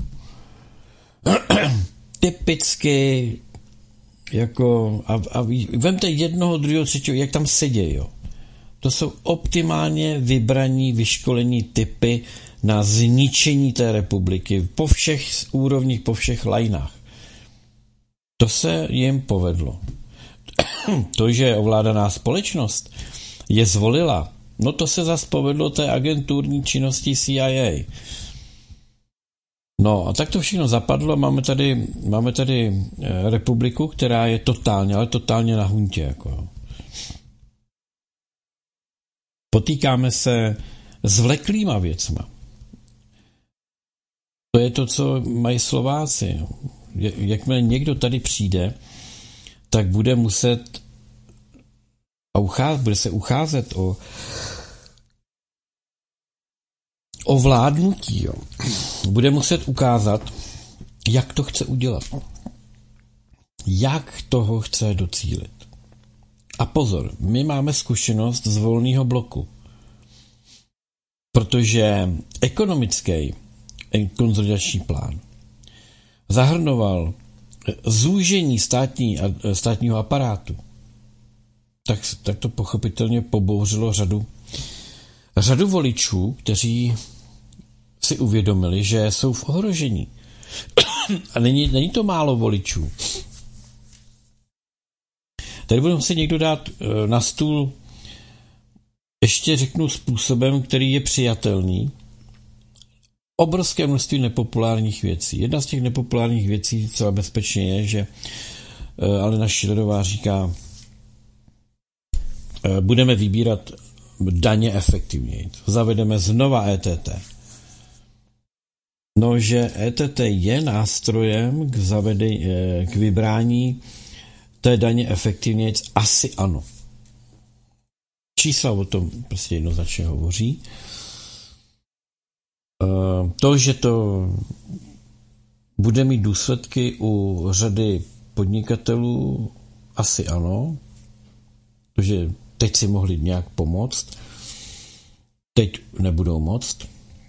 Typicky jako a, a vemte jednoho, druhého, třetího, jak tam sedí, jo. To jsou optimálně vybraní, vyškolení typy na zničení té republiky po všech úrovních, po všech lajnách. To se jim povedlo. To, že ovládaná společnost je zvolila, no to se zas povedlo té agenturní činnosti C I A. No a tak to všechno zapadlo. Máme tady, máme tady republiku, která je totálně, ale totálně na huntě. Jako. Potýkáme se s vleklýma věcma. To je to, co mají Slováci. Jakmile někdo tady přijde, tak bude muset a ucházet, bude se ucházet o o vládnutí. Jo. Bude muset ukázat, jak to chce udělat. Jak toho chce docílit. A pozor, my máme zkušenost z volného bloku. Protože ekonomický konsolidační plán zahrnoval zúžení státní, státního aparátu. Tak, tak to pochopitelně pobouřilo řadu, řadu voličů, kteří si uvědomili, že jsou v ohrožení. A není, není to málo voličů. Tady budeme se někdo dát na stůl, ještě řeknu způsobem, který je přijatelný, obrovské množství nepopulárních věcí. Jedna z těch nepopulárních věcí celá bezpečně je, že Alena Schillerová říká, budeme vybírat daně efektivněji. Zavedeme znova E T T. No, že E T T je nástrojem k, zavedení, k vybrání té daně efektivněji, asi ano. Čísla o tom prostě jednoznačně hovoří. To, že to bude mít důsledky u řady podnikatelů, asi ano. Protože teď si mohli nějak pomoct, teď nebudou moct.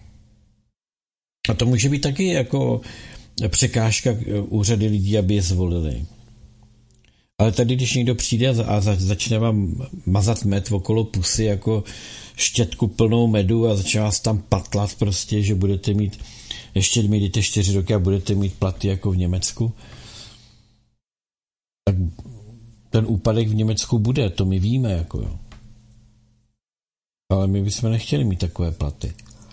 A to může být taky jako překážka u řady lidí, aby je zvolili. Ale tady, když někdo přijde a začne vám mazat med okolo pusy jako štětku plnou medu a začne vás tam patlat prostě, že budete mít, ještě jdete čtyři roky a budete mít platy jako v Německu, tak ten úpadek v Německu bude, to my víme, jako jo. Ale my bychom nechtěli mít takové platy.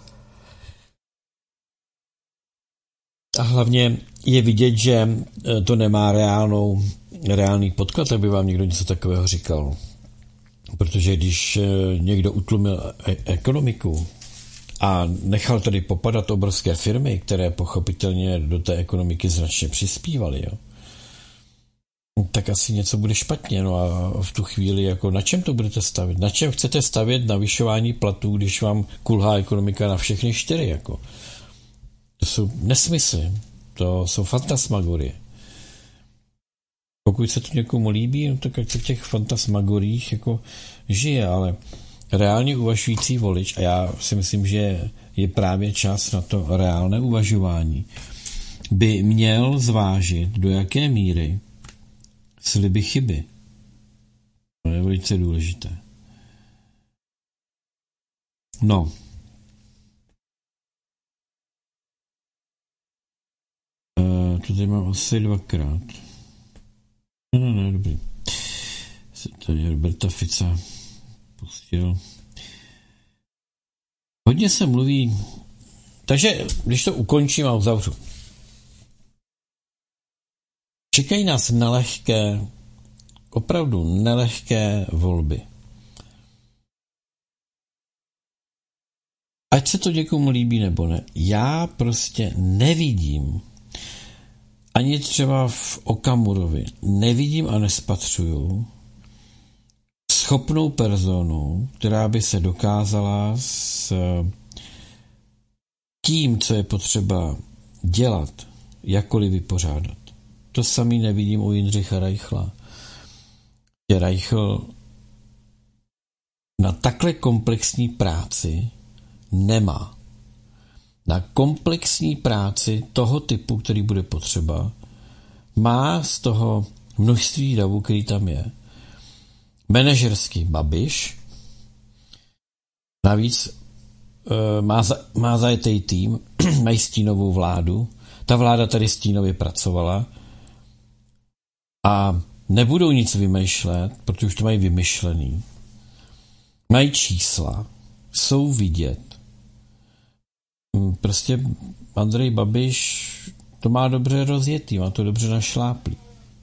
A hlavně je vidět, že to nemá reálnou, reálný podklad, aby vám někdo něco takového říkal. Protože když někdo utlumil ekonomiku a nechal tady popadat obrovské firmy, které pochopitelně do té ekonomiky značně přispívaly, jo, tak asi něco bude špatně. No a v tu chvíli, jako na čem to budete stavět? Na čem chcete stavět navyšování platů, když vám kulhá ekonomika na všechny čtyři? Jako? To jsou nesmysly. To jsou fantasmagorie. Pokud se to někomu líbí, no tak ať se v těch fantasmagoriích jako žije, ale reálně uvažující volič, a já si myslím, že je právě čas na to reálné uvažování, by měl zvážit, do jaké míry sliby chyby. To je velice důležité. No. E, to tady mám asi dvakrát. Ne, ne, ne, dobrý. Tady Roberta Fica pustil. Hodně se mluví, takže když to ukončím a uzavřu. Čekají nás nelehké, opravdu nelehké volby. Ať se to někomu líbí nebo ne, já prostě nevidím, ani třeba v Okamurovi, nevidím a nespatřuju schopnou personu, která by se dokázala s tím, co je potřeba dělat, jakkoliv vypořádat. To samý nevidím u Jindřicha Reichla. Je Reichl na takhle komplexní práci nemá. Na komplexní práci toho typu, který bude potřeba, má z toho množství davů, který tam je, manažerský Babiš, navíc e, má, za, má zajetý tým, mají stínovou vládu, ta vláda tady stínově pracovala a nebudou nic vymýšlet, protože už to mají vymyšlený. Mají čísla, jsou vidět. Prostě Andrej Babiš to má dobře rozjetý, má to dobře našláplý.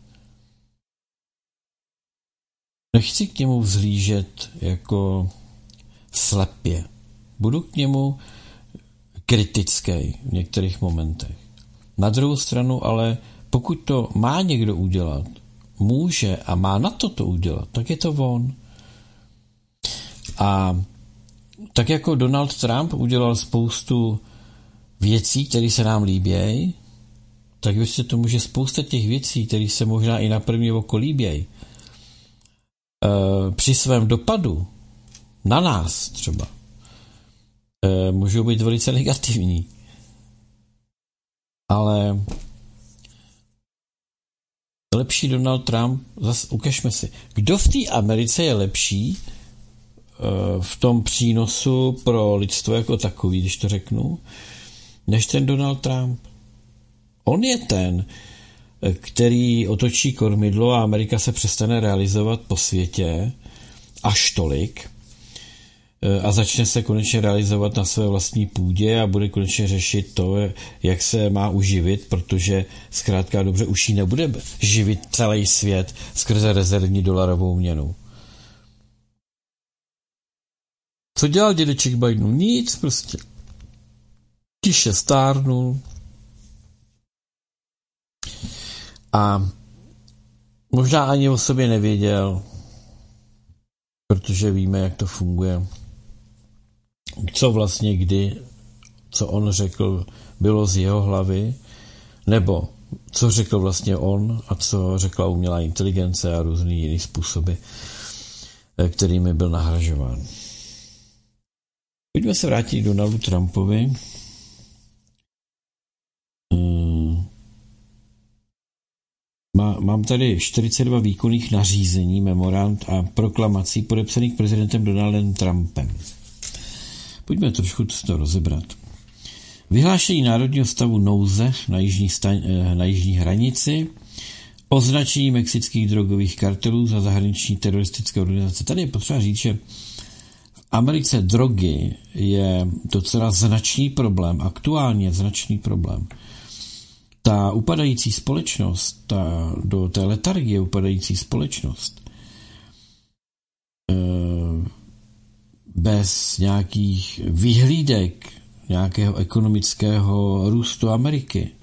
Nechci k němu vzhlížet jako slepě. Budu k němu kritický v některých momentech. Na druhou stranu ale, pokud to má někdo udělat, může a má na to to udělat, tak je to on. A tak jako Donald Trump udělal spoustu věcí, které se nám líbějí, tak věřte tomu, že spousta těch věcí, které se možná i na první oko líbějí, při svém dopadu na nás třeba můžou být velice negativní. Ale lepší Donald Trump, zase ukažme si, kdo v té Americe je lepší v tom přínosu pro lidstvo jako takový, když to řeknu, než ten Donald Trump. On je ten, který otočí kormidlo a Amerika se přestane realizovat po světě až tolik a začne se konečně realizovat na své vlastní půdě a bude konečně řešit to, jak se má uživit, protože zkrátka dobře už jí nebude živit celý svět skrze rezervní dolarovou měnu. Co dělal dědeček Bidenů? Nic prostě. Tiše stárnul. A možná ani o sobě nevěděl, protože víme, jak to funguje. Co vlastně kdy, co on řekl, bylo z jeho hlavy, nebo co řekl vlastně on a co řekla umělá inteligence a různý jiný způsoby, kterými byl nahražován. Pojďme se vrátit k Donaldu Trumpovi. Má, mám tady čtyřicet dva výkonných nařízení, memorand a proklamací podepsaných prezidentem Donaldem Trumpem. Pojďme trošku to rozebrat. Vyhlášení národního stavu nouze na jižní, staň, na jižní hranici, označení mexických drogových kartelů za zahraniční teroristické organizace. Tady je potřeba říct, že v Americe drogy je docela značný problém, aktuálně značný problém. Ta upadající společnost, ta, do té letargie upadající společnost, bez nějakých vyhlídek, nějakého ekonomického růstu Ameriky,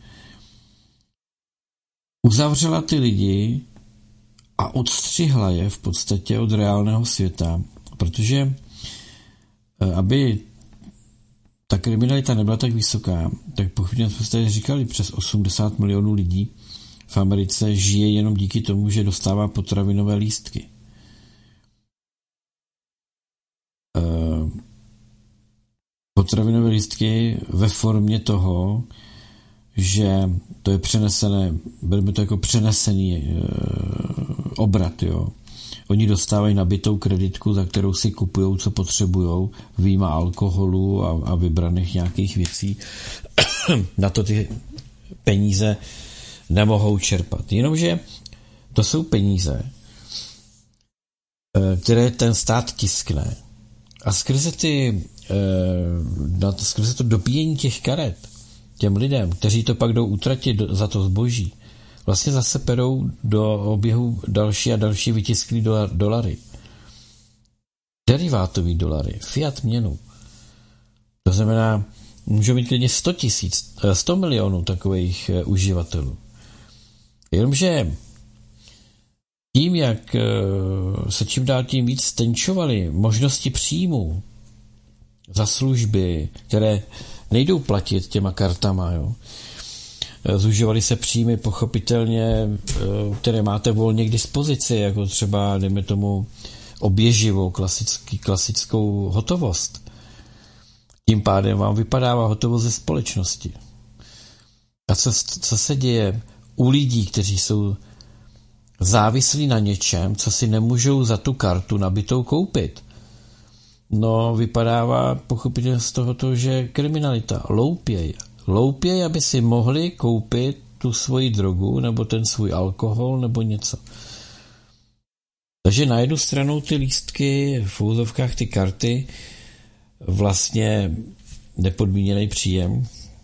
uzavřela ty lidi a odstřihla je v podstatě od reálného světa, protože aby ta kriminalita nebyla tak vysoká, tak pochopně jsme tady říkali, přes osmdesát milionů lidí v Americe žije jenom díky tomu, že dostává potravinové lístky. potravinové lístky ve formě toho, že to je přenesené, bereme to jako přenesený e, obrat, jo. Oni dostávají nabitou kreditku, za kterou si kupujou, co potřebujou, vyjma alkoholu a, a vybraných nějakých věcí. Na to ty peníze nemohou čerpat. Jenomže to jsou peníze, které ten stát tiskne. A skrze, ty, skrze to dobíjení těch karet těm lidem, kteří to pak jdou utratit za to zboží, vlastně zase perou do oběhu další a další vytisklý dolary. Derivátový dolary, fiat měnu. To znamená, můžou mít klidně sto tisíc, sto milionů takových uživatelů. Jenomže tím, jak se čím dál tím víc stenčovaly možnosti příjmů za služby, které nejdou platit těma kartama, jo. Zužovaly se příjmy pochopitelně, které máte volně k dispozici, jako třeba, dejme tomu, oběživou, klasický, klasickou hotovost. Tím pádem vám vypadává hotovost ze společnosti. A co, co se děje u lidí, kteří jsou závislí na něčem, co si nemůžou za tu kartu nabitou koupit? No, vypadává pochopitelně z tohoto, že kriminalita loupěj. Loupěj, aby si mohli koupit tu svoji drogu, nebo ten svůj alkohol, nebo něco. Takže na jednu stranu ty lístky, v úzovkách ty karty, vlastně nepodmíněný příjem,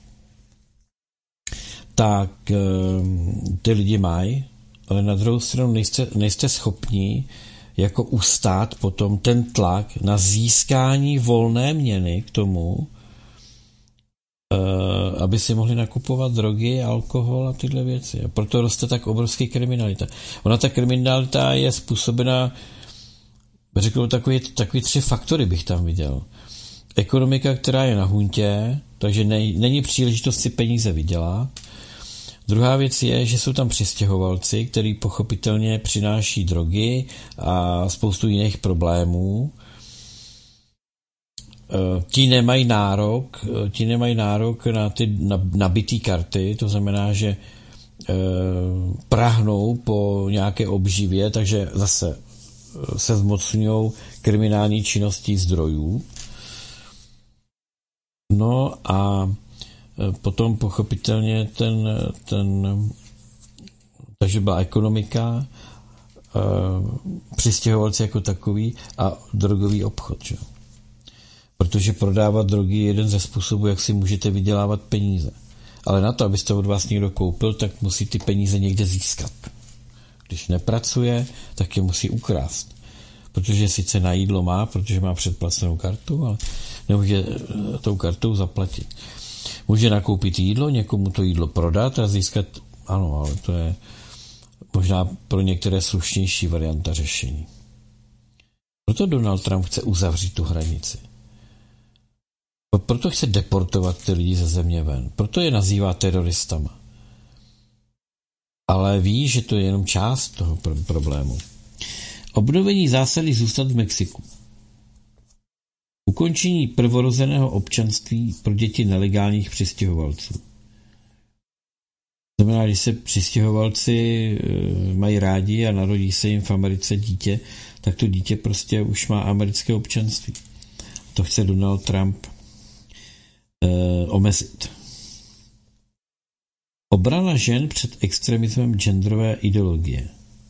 tak ty lidi mají, ale na druhou stranu nejste, nejste schopni jako ustát potom ten tlak na získání volné měny k tomu, aby si mohli nakupovat drogy, alkohol a tyhle věci. A proto roste tak obrovský kriminalita. Ona ta kriminalita je způsobena, řekl takový, takový tři faktory bych tam viděl. Ekonomika, která je na huntě, takže ne, není příležitost si peníze vydělat. Druhá věc je, že jsou tam přistěhovalci, který pochopitelně přináší drogy a spoustu jiných problémů. Ti nemají nárok, ti nemají nárok na ty nabitý karty, to znamená, že e, prahnou po nějaké obživě, takže zase se zmocňují kriminální činností zdrojů. No a potom pochopitelně ten, ten takže byla ekonomika, e, přistěhovalci jako takový a drogový obchod, že? Protože prodávat drogy je jeden ze způsobů, jak si můžete vydělávat peníze. Ale na to, abyste od vás někdo koupil, tak musí ty peníze někde získat. Když nepracuje, tak je musí ukrást. Protože sice na jídlo má, protože má předplacenou kartu, ale nemůže tou kartou zaplatit. Může nakoupit jídlo, někomu to jídlo prodat a získat, ano, ale to je možná pro některé slušnější varianta řešení. Proto Donald Trump chce uzavřít tu hranici. Proto chce deportovat ty lidi ze země ven. Proto je nazývá teroristama. Ale ví, že to je jenom část toho problému. Obnovení zásady zůstat v Mexiku. Ukončení prvorozeného občanství pro děti nelegálních přistěhovalců. Znamená, když se přistěhovalci mají rádi a narodí se jim v Americe dítě, tak to dítě prostě už má americké občanství. To chce Donald Trump omezit. Obrana žen před extremismem genderové ideologie.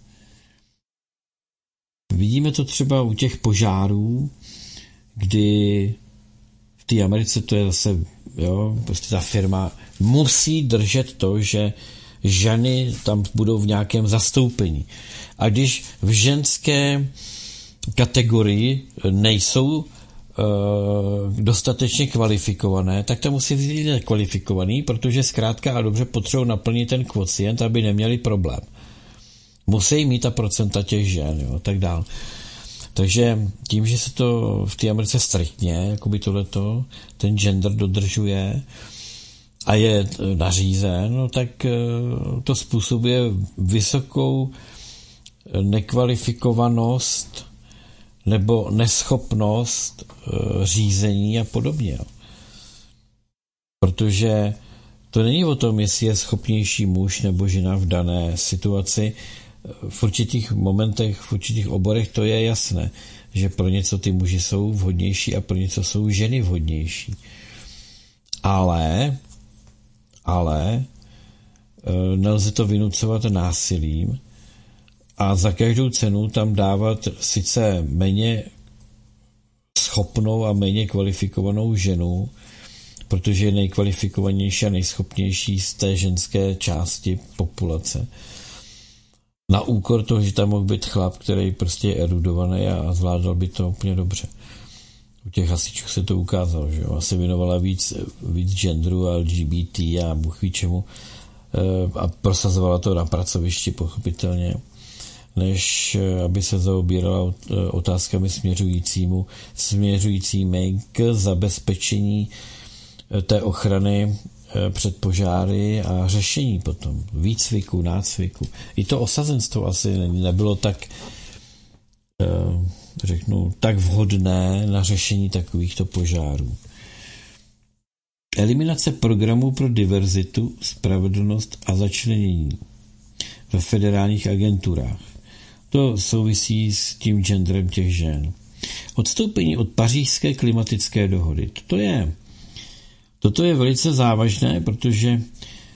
Vidíme to třeba u těch požárů, kdy v té Americe to je zase, jo, prostě ta firma musí držet to, že ženy tam budou v nějakém zastoupení. A když v ženské kategorii nejsou dostatečně kvalifikované, tak to musí být nekvalifikovaný, protože zkrátka a dobře potřebují naplnit ten kvocient, aby neměli problém. Musí mít ta procenta těch žen, jo, tak dál. Takže tím, že se to v té Americe striktně, jakoby tohleto, ten gender dodržuje a je nařízen, no, tak to způsobuje vysokou nekvalifikovanost nebo neschopnost e, řízení a podobně. Jo. Protože to není o tom, jestli je schopnější muž nebo žena v dané situaci. V určitých momentech, v určitých oborech to je jasné, že pro něco ty muži jsou vhodnější a pro něco jsou ženy vhodnější. Ale, ale nelze to vynucovat násilím a za každou cenu tam dávat sice méně schopnou a méně kvalifikovanou ženu, protože je nejkvalifikovanější a nejschopnější z té ženské části populace. Na úkor toho, že tam mohl být chlap, který prostě je erudovaný a zvládal by to úplně dobře. U těch hasičů se to ukázalo, že jo. Asi věnovala víc, víc genderu a L G B T a Bůh ví čemu a prosazovala to na pracovišti pochopitelně, než aby se zaobírala otázkami směřujícímu, směřujícími k zabezpečení té ochrany před požáry a řešení potom, výcviku, nácviku. I to osazenstvo asi nebylo tak, řeknu, tak vhodné na řešení takovýchto požárů. Eliminace programů pro diverzitu, spravedlnost a začlenění ve federálních agenturách. To souvisí s tím genderem těch žen. Odstoupení od pařížské klimatické dohody. To je Toto je velice závažné, protože e,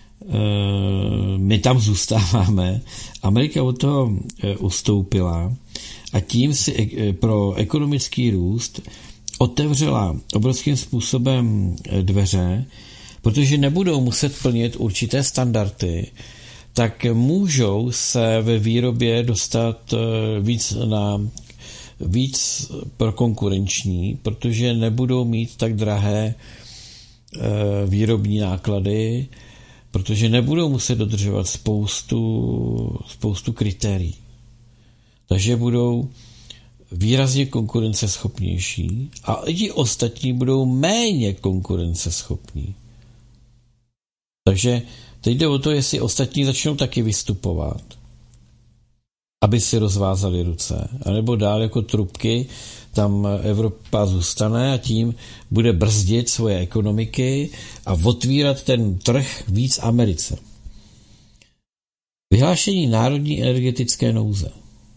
my tam zůstáváme. Amerika od toho e, ustoupila a tím si e, pro ekonomický růst otevřela obrovským způsobem dveře, protože nebudou muset plnit určité standardy, tak můžou se ve výrobě dostat víc na víc pro konkurenční, protože nebudou mít tak drahé výrobní náklady, protože nebudou muset dodržovat spoustu, spoustu kritérií. Takže budou výrazně konkurenceschopnější a i ostatní budou méně konkurenceschopní. Takže teď jde o to, jestli ostatní začnou taky vystupovat, aby si rozvázali ruce, anebo dál jako trubky tam Evropa zůstane a tím bude brzdit svoje ekonomiky a otvírat ten trh víc Americe. Vyhlášení národní energetické nouze.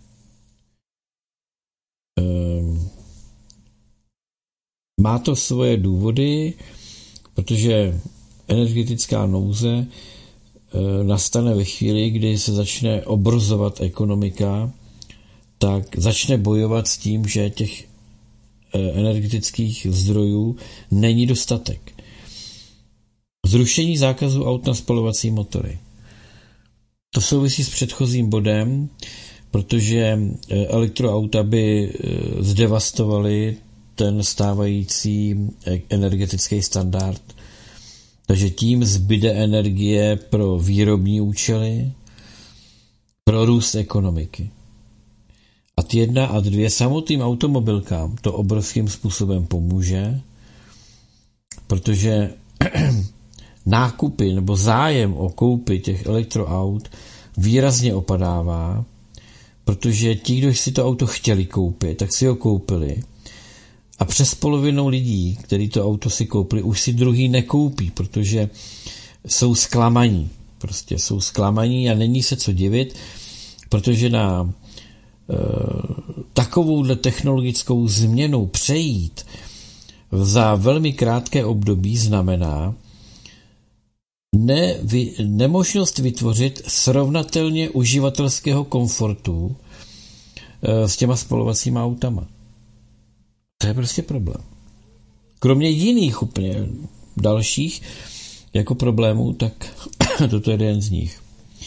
Má to svoje důvody, protože energetická nouze nastane ve chvíli, kdy se začne obrozovat ekonomika, tak začne bojovat s tím, že těch energetických zdrojů není dostatek. Zrušení zákazu aut na spalovací motory. To souvisí s předchozím bodem, protože elektroauta by zdevastovaly ten stávající energetický standard. Takže tím zbyde energie pro výrobní účely, pro růst ekonomiky. A ty jedna a dvě samotným automobilkám to obrovským způsobem pomůže, protože nákupy nebo zájem o koupy těch elektroaut výrazně opadává, protože ti, kdo si to auto chtěli koupit, tak si ho koupili. A přes polovinou lidí, kteří to auto si koupili, už si druhý nekoupí, protože jsou zklamaní. Prostě jsou zklamaní a není se co divit, protože na e, takovouhle technologickou změnu přejít za velmi krátké období znamená ne, vy, nemožnost vytvořit srovnatelně uživatelského komfortu e, s těma spalovacíma autama. To je prostě problém. Kromě jiných úplně dalších jako problémů, tak toto je jeden z nich.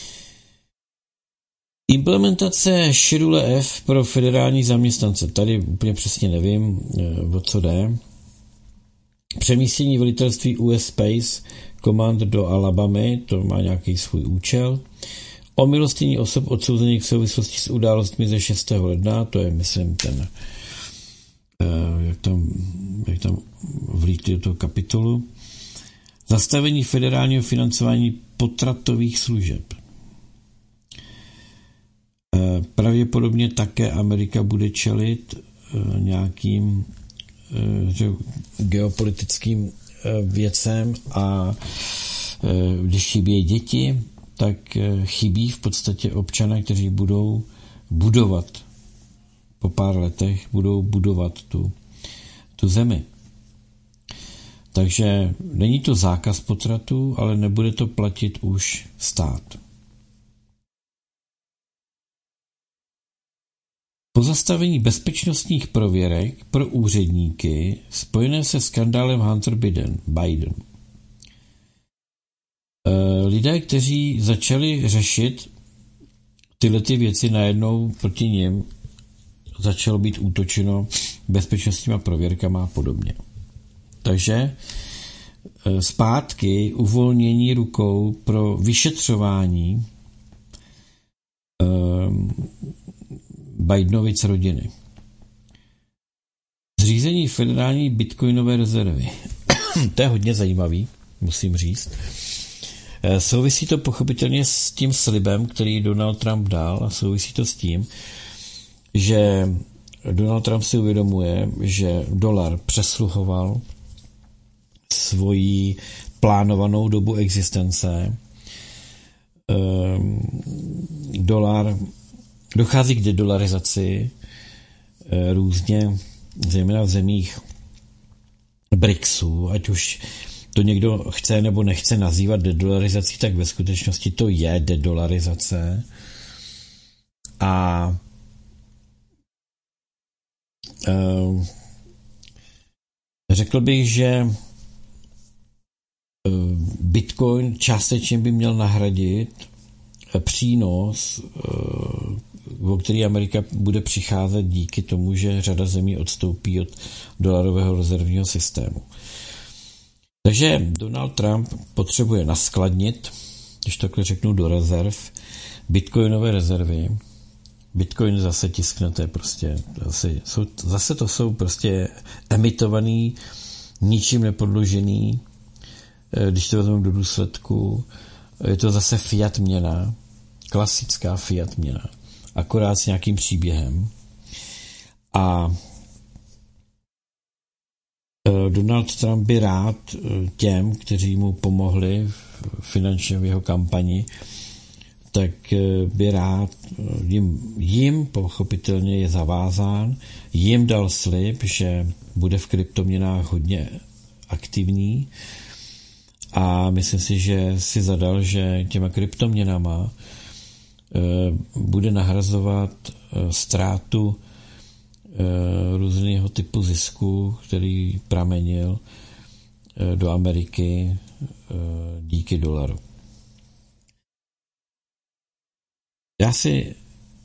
Implementace Schedule F pro federální zaměstnance. Tady úplně přesně nevím, o co jde. Přemístění velitelství U S Space Command do Alabamy, to má nějaký svůj účel. Omilostnění osob odsouzených v souvislosti s událostmi ze šestého ledna, to je, myslím, ten jak tam, jak tam vlítli do toho kapitolu. Zastavení federálního financování potratových služeb. Pravděpodobně také Amerika bude čelit nějakým geopolitickým věcem a když chybí děti, tak chybí v podstatě občané, kteří budou budovat po pár letech, budou budovat tu, tu zemi. Takže není to zákaz potratů, ale nebude to platit už stát. Pozastavení bezpečnostních prověrek pro úředníky spojené se skandálem Hunter Biden. Biden. Lidé, kteří začali řešit tyhle ty věci, najednou proti nim začalo být útočeno bezpečnostníma prověrkama a podobně. Takže zpátky uvolnění rukou pro vyšetřování Bidenovic rodiny. Zřízení federální bitcoinové rezervy. To je hodně zajímavý, musím říct. Souvisí to pochopitelně s tím slibem, který Donald Trump dal, a souvisí to s tím, že Donald Trump si uvědomuje, že dolar přesluhoval svoji plánovanou dobu existence. Dolar, dochází k dedolarizaci různě, zejména v zemích BRICSu, ať už to někdo chce nebo nechce nazývat dedolarizací, tak ve skutečnosti to je dedolarizace. A uh, řekl bych, že Bitcoin částečně by měl nahradit přínos, o který Amerika bude přicházet díky tomu, že řada zemí odstoupí od dolarového rezervního systému. Takže Donald Trump potřebuje naskladnit, když takhle řeknu, do rezerv, bitcoinové rezervy. Bitcoin zase tisknete prostě, zase, jsou, zase to jsou prostě emitovaný, ničím nepodložený, když to vezmeme do důsledku, je to zase fiat měna, klasická fiat měna, akorát s nějakým příběhem. A Donald Trump by rád těm, kteří mu pomohli finančně v jeho kampani, tak by rád jim, jim pochopitelně je zavázán, jim dal slib, že bude v kryptoměnách hodně aktivní a myslím si, že si zadal, že těma kryptoměnama bude nahrazovat ztrátu různého typu zisku, který pramenil do Ameriky díky dolaru. Já si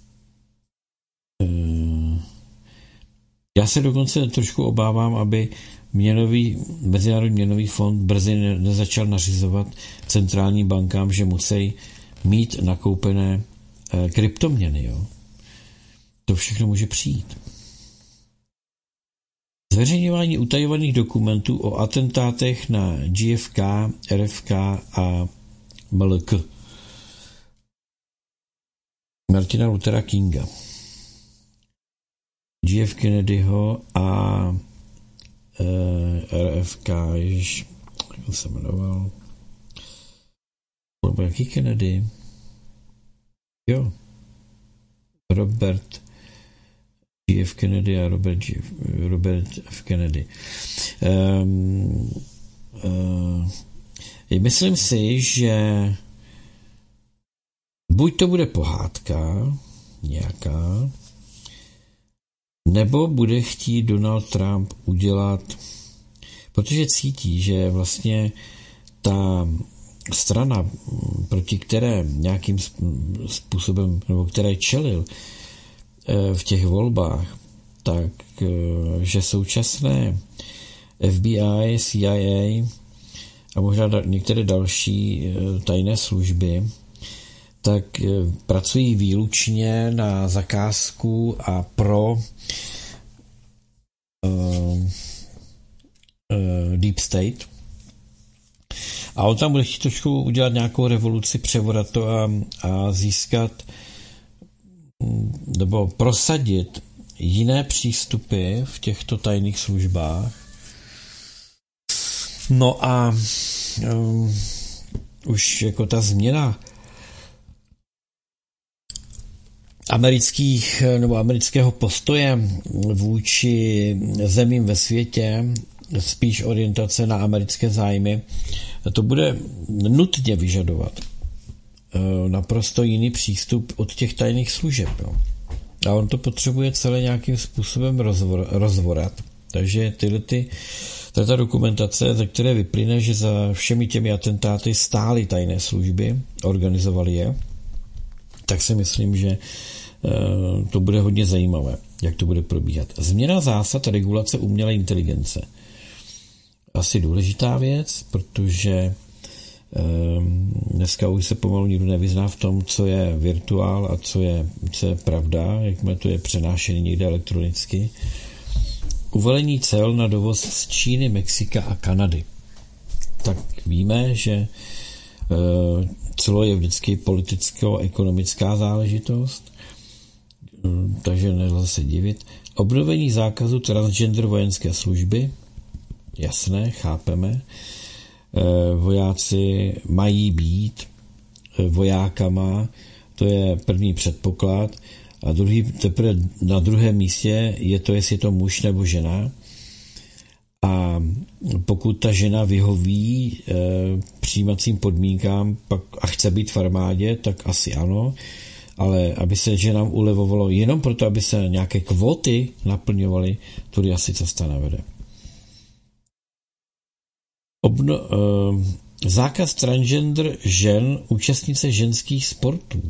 já se dokonce trošku obávám, aby měnový, Mezinárodní měnový fond brzy nezačal nařizovat centrálním bankám, že musí mít nakoupené kryptoměny. Jo? To všechno může přijít. Zveřejňování utajovaných dokumentů o atentátech na J F K, R F K a M L K. Martina Luthera Kinga, J F Kennedyho a e, R F K, ježiš, jak se jmenoval? Nebo jaký Kennedy? Jo. Robert J F Kennedy a Robert, G F, Robert F. Kennedy. Um, uh, myslím si, že buď to bude pohádka nějaká, nebo bude chtít Donald Trump udělat, protože cítí, že vlastně ta strana, proti které nějakým způsobem, nebo které čelil v těch volbách, tak že současné F B I, C I A a možná některé další tajné služby tak pracují výlučně na zakázku a pro uh, uh, Deep State. A on tam bude chtít trošku udělat nějakou revoluci, převorat to a, a získat nebo prosadit jiné přístupy v těchto tajných službách. No a um, už jako ta změna amerických nebo amerického postoje vůči zemím ve světě, spíš orientace na americké zájmy, to bude nutně vyžadovat naprosto jiný přístup od těch tajných služeb. Jo. A on to potřebuje celé nějakým způsobem rozvor, rozvorat. Takže tyhle ty, tato dokumentace, ze které vyplyne, že za všemi těmi atentáty stály tajné služby, organizovali je, tak si myslím, že to bude hodně zajímavé, jak to bude probíhat. Změna zásad regulace umělé inteligence. Asi důležitá věc, protože dneska už se pomalu nikdo nevyzná v tom, co je virtuál a co je, co je pravda, jakmile to je přenášený někde elektronicky. Uvalení cel na dovoz z Číny, Mexika a Kanady. Tak víme, že celo je vždycky politicko-ekonomická záležitost, takže nelze se divit. Obnovení zákazu transgender vojenské služby, jasné, chápeme. Vojáci mají být vojákama, to je první předpoklad, a druhý, teprve na druhém místě je to, jestli je to muž nebo žena. A pokud ta žena vyhoví e, přijímacím podmínkám pak, a chce být v armádě, tak asi ano, ale aby se ženám ulevovalo jenom proto, aby se nějaké kvóty naplňovaly, tudy asi cesta nevede. Obno, uh, zákaz transgender žen, účastnice ženských sportů.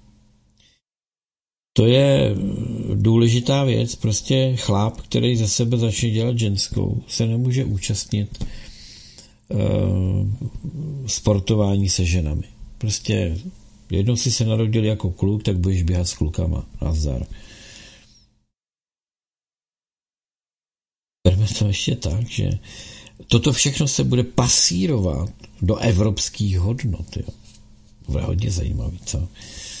To je důležitá věc. Prostě chlap, který ze sebe začne dělat ženskou, se nemůže účastnit uh, sportování se ženami. Prostě jednou si se narodil jako kluk, tak budeš běhat s klukama. Nazdar. Berme to ještě tak, že toto všechno se bude pasírovat do evropských hodnot. Jo. Bude hodně zajímavý, co?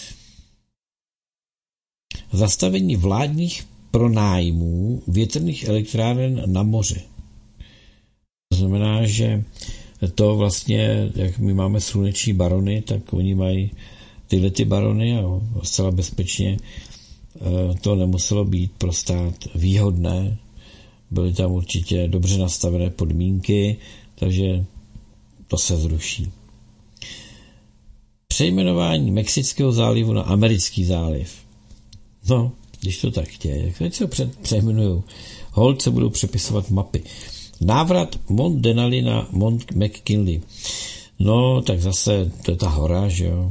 Zastavení vládních pronájmů větrných elektráren na moři. To znamená, že to vlastně, jak my máme sluneční barony, tak oni mají tyhle ty barony a zcela bezpečně to nemuselo být pro stát výhodné. Byly tam určitě dobře nastavené podmínky, takže to se zruší. Přejmenování Mexického zálivu na Americký záliv. No, když to tak chtějí, tak se ho přejmenujou. Holt se budou přepisovat mapy. Návrat Mont Denali na Mont McKinley. No, tak zase to je ta hora, že jo.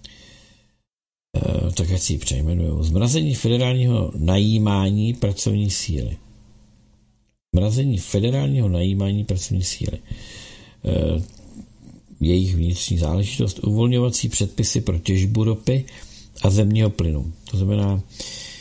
E, tak ať si ji přejmenujou. Zmrazení federálního najímání pracovní síly. Zmrazení federálního najímání pracovní síly. E, jejich vnitřní záležitost, uvolňovací předpisy pro těžbu ropy a zemního plynu. To znamená, e,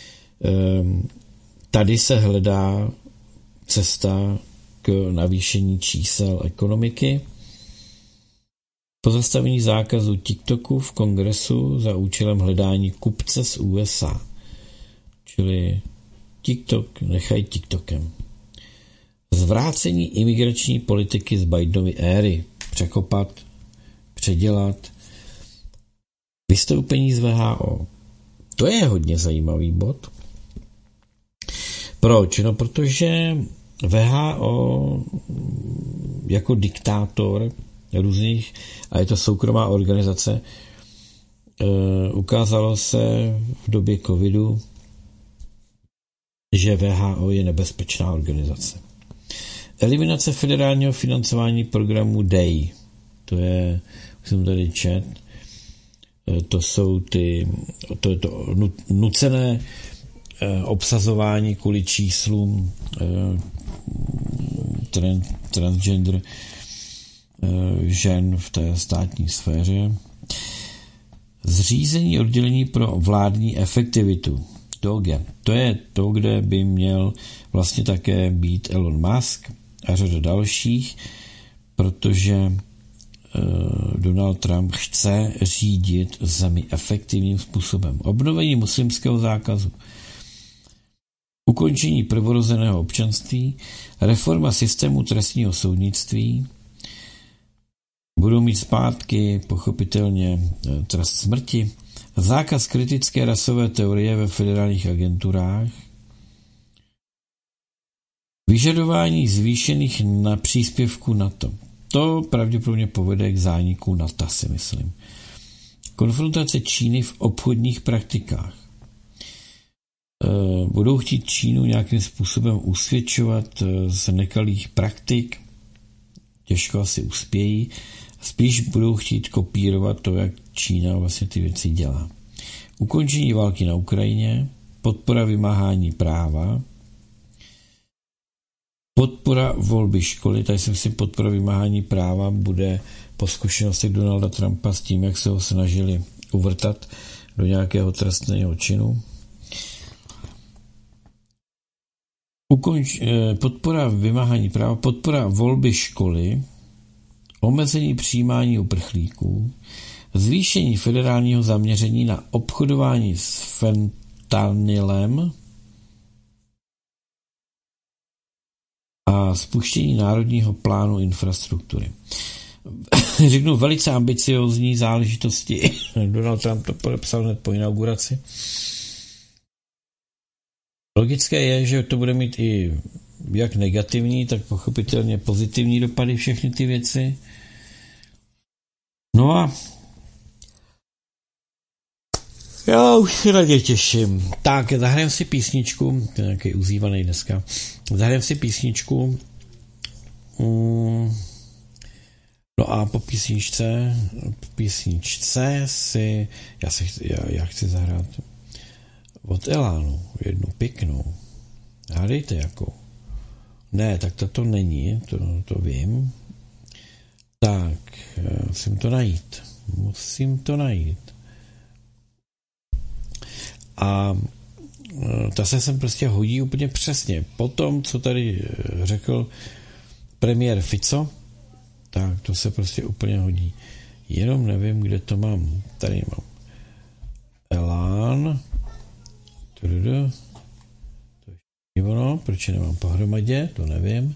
tady se hledá cesta k navýšení čísel ekonomiky. Pozastavení zákazu TikToku v kongresu za účelem hledání kupce z U S A. Čili TikTok nechají TikTokem. Zvrácení imigrační politiky z Bidenovy éry. Překopat, předělat. Vystoupení z V H O. To je hodně zajímavý bod. Proč? No, protože V H O jako diktátor různých, a je to soukromá organizace, ukázalo se v době covidu, že V H O je nebezpečná organizace. Eliminace federálního financování programu D A I. To je, už jsem tady čet, to jsou ty, to je to nucené obsazování kvůli číslům transgender žen v té státní sféře. Zřízení oddělení pro vládní efektivitu. D O G. To je to, kde by měl vlastně také být Elon Musk a řada dalších, protože Donald Trump chce řídit zemi efektivním způsobem. Obnovení muslimského zákazu. Ukončení prvorozeného občanství, reforma systému trestního soudnictví, Budou mít zpátky pochopitelně trest smrti, zákaz kritické rasové teorie ve federálních agenturách, vyžadování zvýšených na příspěvku NATO. To pravděpodobně povede k zániku NATO, si myslím. Konfrontace Číny v obchodních praktikách. Budou chtít Čínu nějakým způsobem usvědčovat z nekalých praktik, těžko asi uspějí, spíš budou chtít kopírovat to, jak Čína vlastně ty věci dělá. Ukončení války na Ukrajině, podpora vymáhání práva, podpora volby školy, tady si myslím, podpora vymáhání práva bude po zkušenostech Donalda Trumpa s tím, jak se ho snažili uvrtat do nějakého trestného činu. Ukonč, podpora vymáhání práva, podpora volby školy, omezení přijímání uprchlíků, zvýšení federálního zaměření na obchodování s fentanylem a spuštění národního plánu infrastruktury. Řeknu velice ambiciozní záležitosti. Donald Trump to podepsal hned po inauguraci. Logické je, že to bude mít i jak negativní, tak pochopitelně pozitivní dopady všechny ty věci. No a já už se na ně těším. Tak, zahrajeme si písničku, to je nějaký uzývaný dneska. Zahrajeme si písničku. Mm, no a po písničce, po písničce si, já, si, já, já chci zahrát od Elánu, jednu pěknou. Hádejte jakou. Ne, tak to to není, to, to vím. Tak, musím to najít. Musím to najít. A ta se sem prostě hodí úplně přesně. Po tom, co tady řekl premiér Fico, tak to se prostě úplně hodí. Jenom nevím, kde to mám. Tady mám Elán. Tududu. To je ono, proč je nemám pohromadě, to nevím.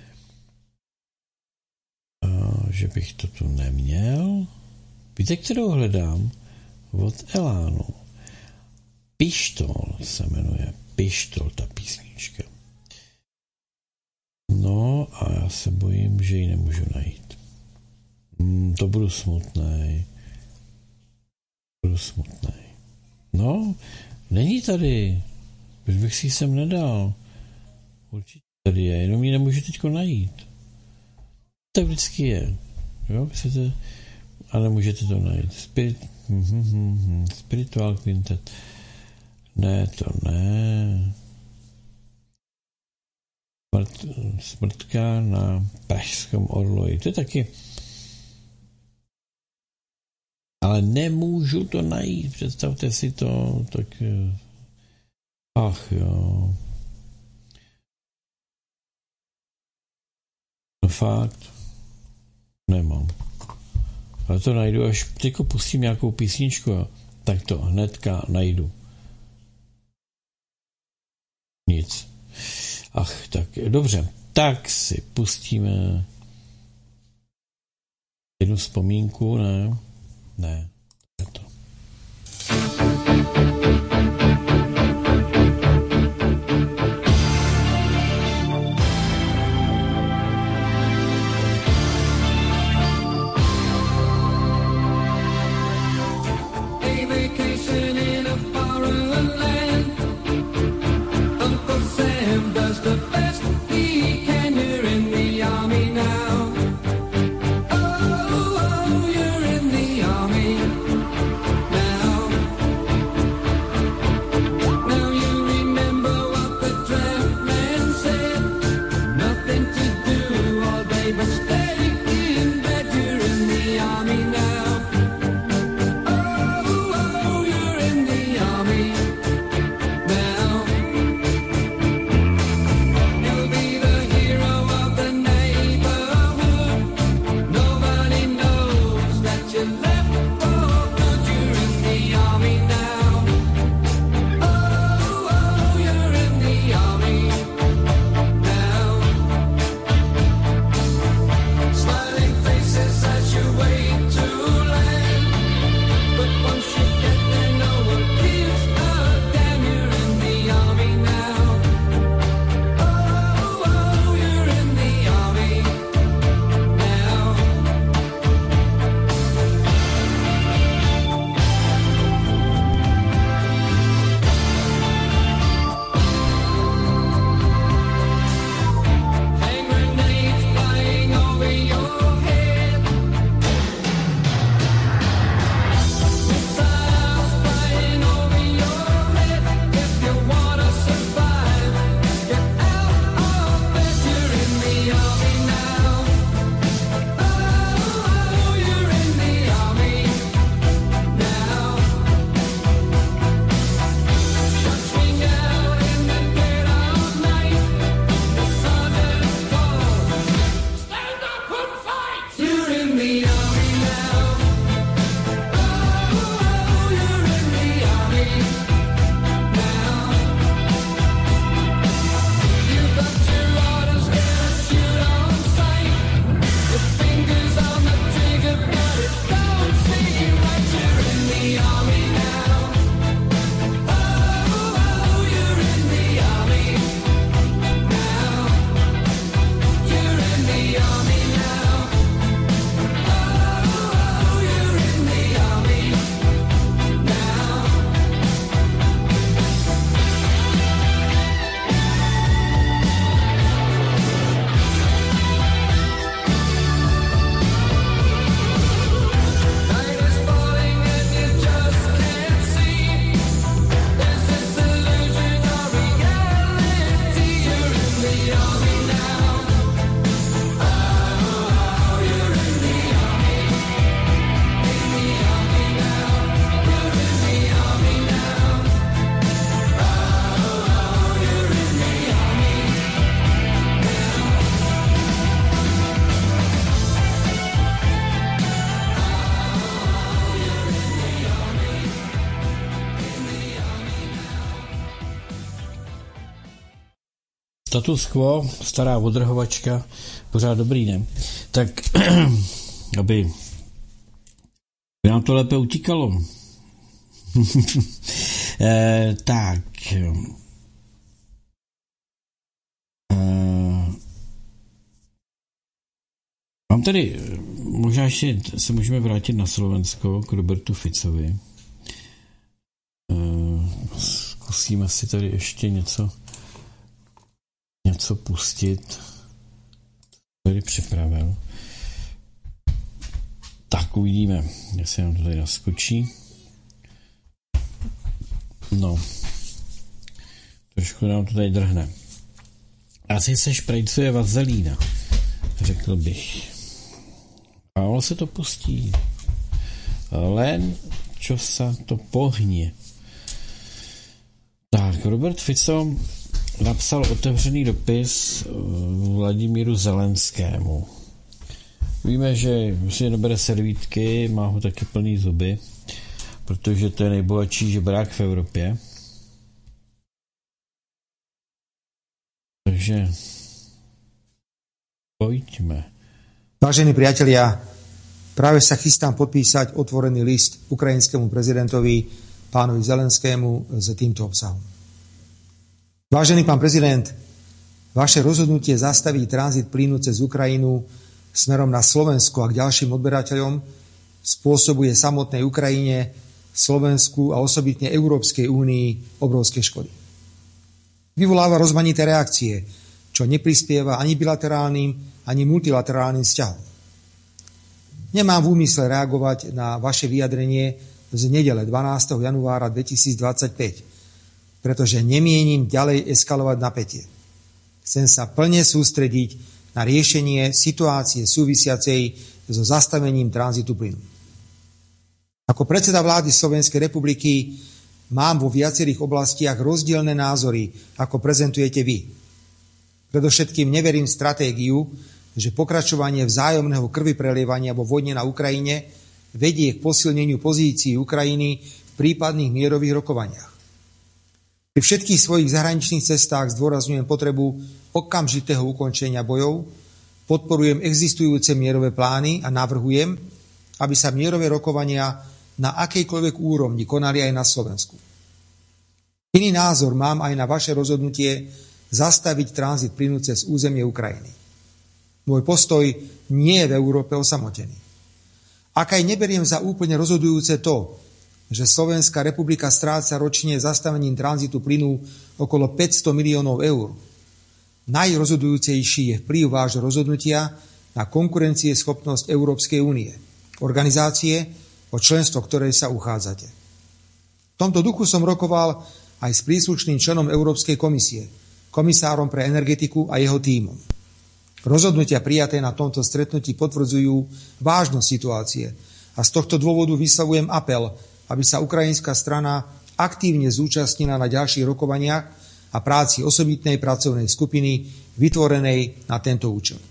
A že bych to tu neměl. Víte, kterou hledám? Od Elánu. Pištol se jmenuje. Pištol, ta písnička. No a já se bojím, že ji nemůžu najít. Hmm, to budu smutnej. Budu smutnej. No, není tady. Proč bych si ji sem nedal? Určitě tady je, jenom ji nemůžu teďko najít. To vždycky je. Jo, chcete, a nemůžete to najít. Spirit, hm, hm, hm, Spiritual Quintet. Ne, to ne. Smrt, smrtka na pražském orloji. To je taky. Ale nemůžu to najít. Představte si to. Tak. Ach jo. No fakt. Nemám. Ale to najdu, až teďko pustím nějakou písničku, tak to hnedka najdu. Nic. Ach, tak dobře. Tak si pustíme jednu vzpomínku, ne? Ne. Je to. Army. status quo, stará odrhovačka, pořád dobrý, ne? Tak, aby, aby nám to lépe utíkalo. e, tak. Mám tady, možná ještě se můžeme vrátit na Slovensko k Robertu Ficovi. Zkusíme si tady ještě něco něco pustit. Tady připravil. Tak uvidíme, jestli nám to tady naskočí. No. Trošku nám to tady drhne. Asi se šprejcuje vazelína, řekl bych. A ono se to pustí. Len čo sa to pohne. Tak, Robert Fico napsal otevřený dopis Vladimíru Zelenskému. Víme, že si nebere servítky, má ho taky plný zuby, protože to je nejbohatší žebrák v Evropě. Takže pojďme. Vážení priatelia, práve sa chystám podpísať otvorený list ukrajinskému prezidentovi pánovi Zelenskému s týmto obsahom. Vážený pán prezident, vaše rozhodnutie zastaviť tranzit plynu cez Ukrajinu smerom na Slovensko a k ďalším odberateľom spôsobuje samotnej Ukrajine, Slovensku a osobitne Európskej únii obrovské škody. Vyvoláva rozmanité reakcie, čo neprispieva ani bilaterálnym, ani multilaterálnym vzťahom. Nemám v úmysle reagovať na vaše vyjadrenie z nedele dvanásteho januára dvetisícdvadsaťpäť, pretože nemienim ďalej eskalovať napätie. Chcem sa plne sústrediť na riešenie situácie súvisiacej so zastavením tranzitu plynu. Ako predseda vlády Slovenskej republiky mám vo viacerých oblastiach rozdielne názory, ako prezentujete vy. Predovšetkým neverím v stratégiu, že pokračovanie vzájomného krvi prelievania vo vojne na Ukrajine vedie k posilneniu pozícií Ukrajiny v prípadných mierových rokovaniach. Pri všetkých svojich zahraničných cestách zdôrazňujem potrebu okamžitého ukončenia bojov, podporujem existujúce mierové plány a navrhujem, aby sa mierové rokovania na akejkoľvek úrovni konali aj na Slovensku. Iný názor mám aj na vaše rozhodnutie zastaviť tranzit plynu cez územie Ukrajiny. Môj postoj nie je v Európe osamotený. Ak aj neberiem za úplne rozhodujúce to, že Slovenská republika stráca ročne zastavením tranzitu plynu okolo päťsto miliónov eur, najrozhodujúcejší je vplyv vášho rozhodnutia na konkurencieschopnosť Európskej únie, organizácie, o členstvo ktorej sa uchádzate. V tomto duchu som rokoval aj s príslušným členom Európskej komisie, komisárom pre energetiku a jeho tímom. Rozhodnutia prijaté na tomto stretnutí potvrdzujú vážnosť situácie a z tohto dôvodu vyslovujem apel, aby sa ukrajinská strana aktívne zúčastnila na ďalších rokovaniach a práci osobitnej pracovnej skupiny vytvorenej na tento účel.